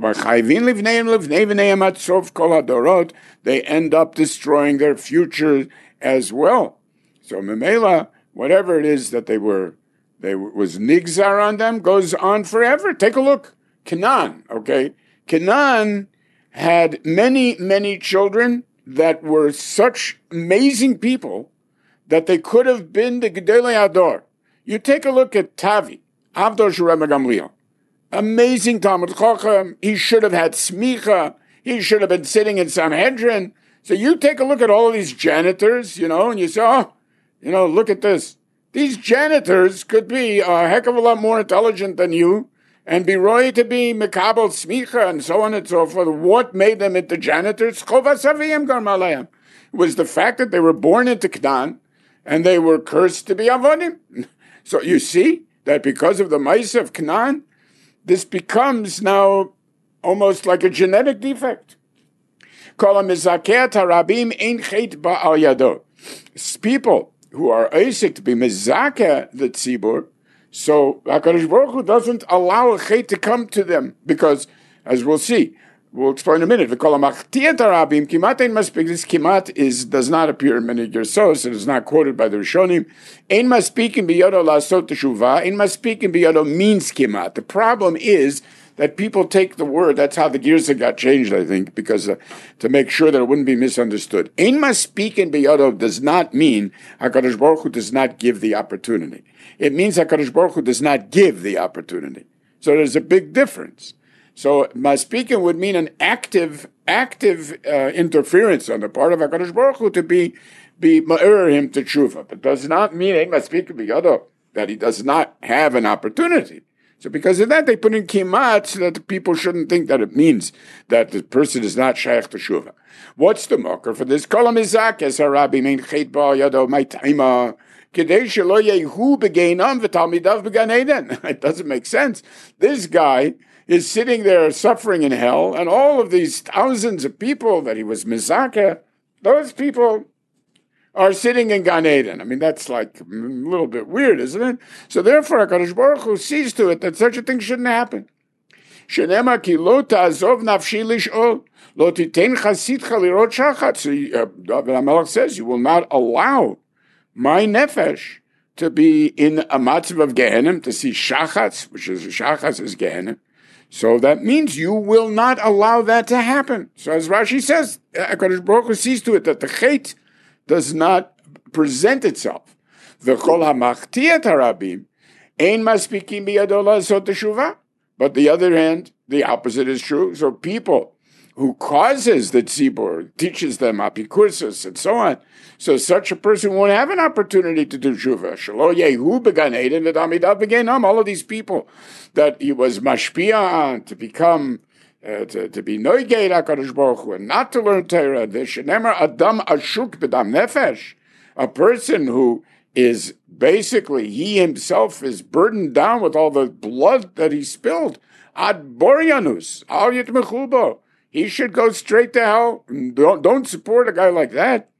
Speaker 1: end up destroying their future as well. So Memela, whatever it is that was nigzar on them, goes on forever. Take a look. Canaan, okay? Canaan had many, many children that were such amazing people that they could have been the Gedolei Hador. You take a look at Tavi, Avdor Shurem Gamliel. Amazing Talmud Chacham. He should have had smicha. He should have been sitting in Sanhedrin. So you take a look at all of these janitors, and you say, look at this. These janitors could be a heck of a lot more intelligent than you and be roy to be mekabel smicha and so on and so forth. What made them into janitors? Chovas aviyim garma aleim. It was the fact that they were born into Canaan and they were cursed to be avodim. So you see that because of the Maisa of Canaan, this becomes now almost like a genetic defect. People who are Isaac to be mezakeh the tzibur, so HaKadosh Baruch Hu doesn't allow a chet to come to them, because, as we'll see, we'll explain in a minute, this kimat does not appear in many gersos, it is not quoted by the Rishonim. Ein maspikin biyodo lasot teshuvah, ein maspikin biyodo means kimat. The problem is that people take the word, that's how the Girsa got changed, I think, because to make sure that it wouldn't be misunderstood. Ein maspikin biyodo does not mean HaKadosh Baruch Hu does not give the opportunity. It means HaKadosh Baruch Hu does not give the opportunity. So there's a big difference. So maspikin would mean an active interference on the part of HaKadosh Baruch Hu to be ma'ir him to tshuva. But does not mean maspikin biyodo that he does not have an opportunity. So because of that, they put in kimat so that the people shouldn't think that it means that the person is not shaykh to tshuva. What's the mocker for this? Kol hamizak es harabi mein chet ba'al yado my taima kedei shelo yehu begainam v'talmidav began eden. It doesn't make sense. This guy is sitting there suffering in hell, and all of these thousands of people that he was mizakeh, those people are sitting in Gan Eden. I mean, that's like a little bit weird, isn't it? So therefore, HaKadosh Baruch Hu sees to it that such a thing shouldn't happen. Shenema ki lo ta'azov nafshi lish'ol, lo titein chasitcha lirot shachat. So David HaMelech says, you will not allow my nefesh to be in a matzav of Gehenim, to see shachatz, which is Gehenim. So that means you will not allow that to happen. So as Rashi says, HaKadosh Baruch Hu sees to it that the chet does not present itself. V'chol hamachtiat harabim ein maspikim biyado la'asot teshuvah. But the other hand, the opposite is true. So people who causes the tzibur, teaches them apikursus and so on, so such a person won't have an opportunity to do tshuva. Shelo yehu began eden v'tamidav begainam. All of these people that he was mashpia on to become to be noigei HaKadosh Baruch Hu and not to learn Torah. Shenemar adam ashuk b'dam nefesh, a person who is basically, he himself is burdened down with all the blood that he spilled. Ad boryanus, al yitmechu bo. he should go straight to hell. Don't support a guy like that.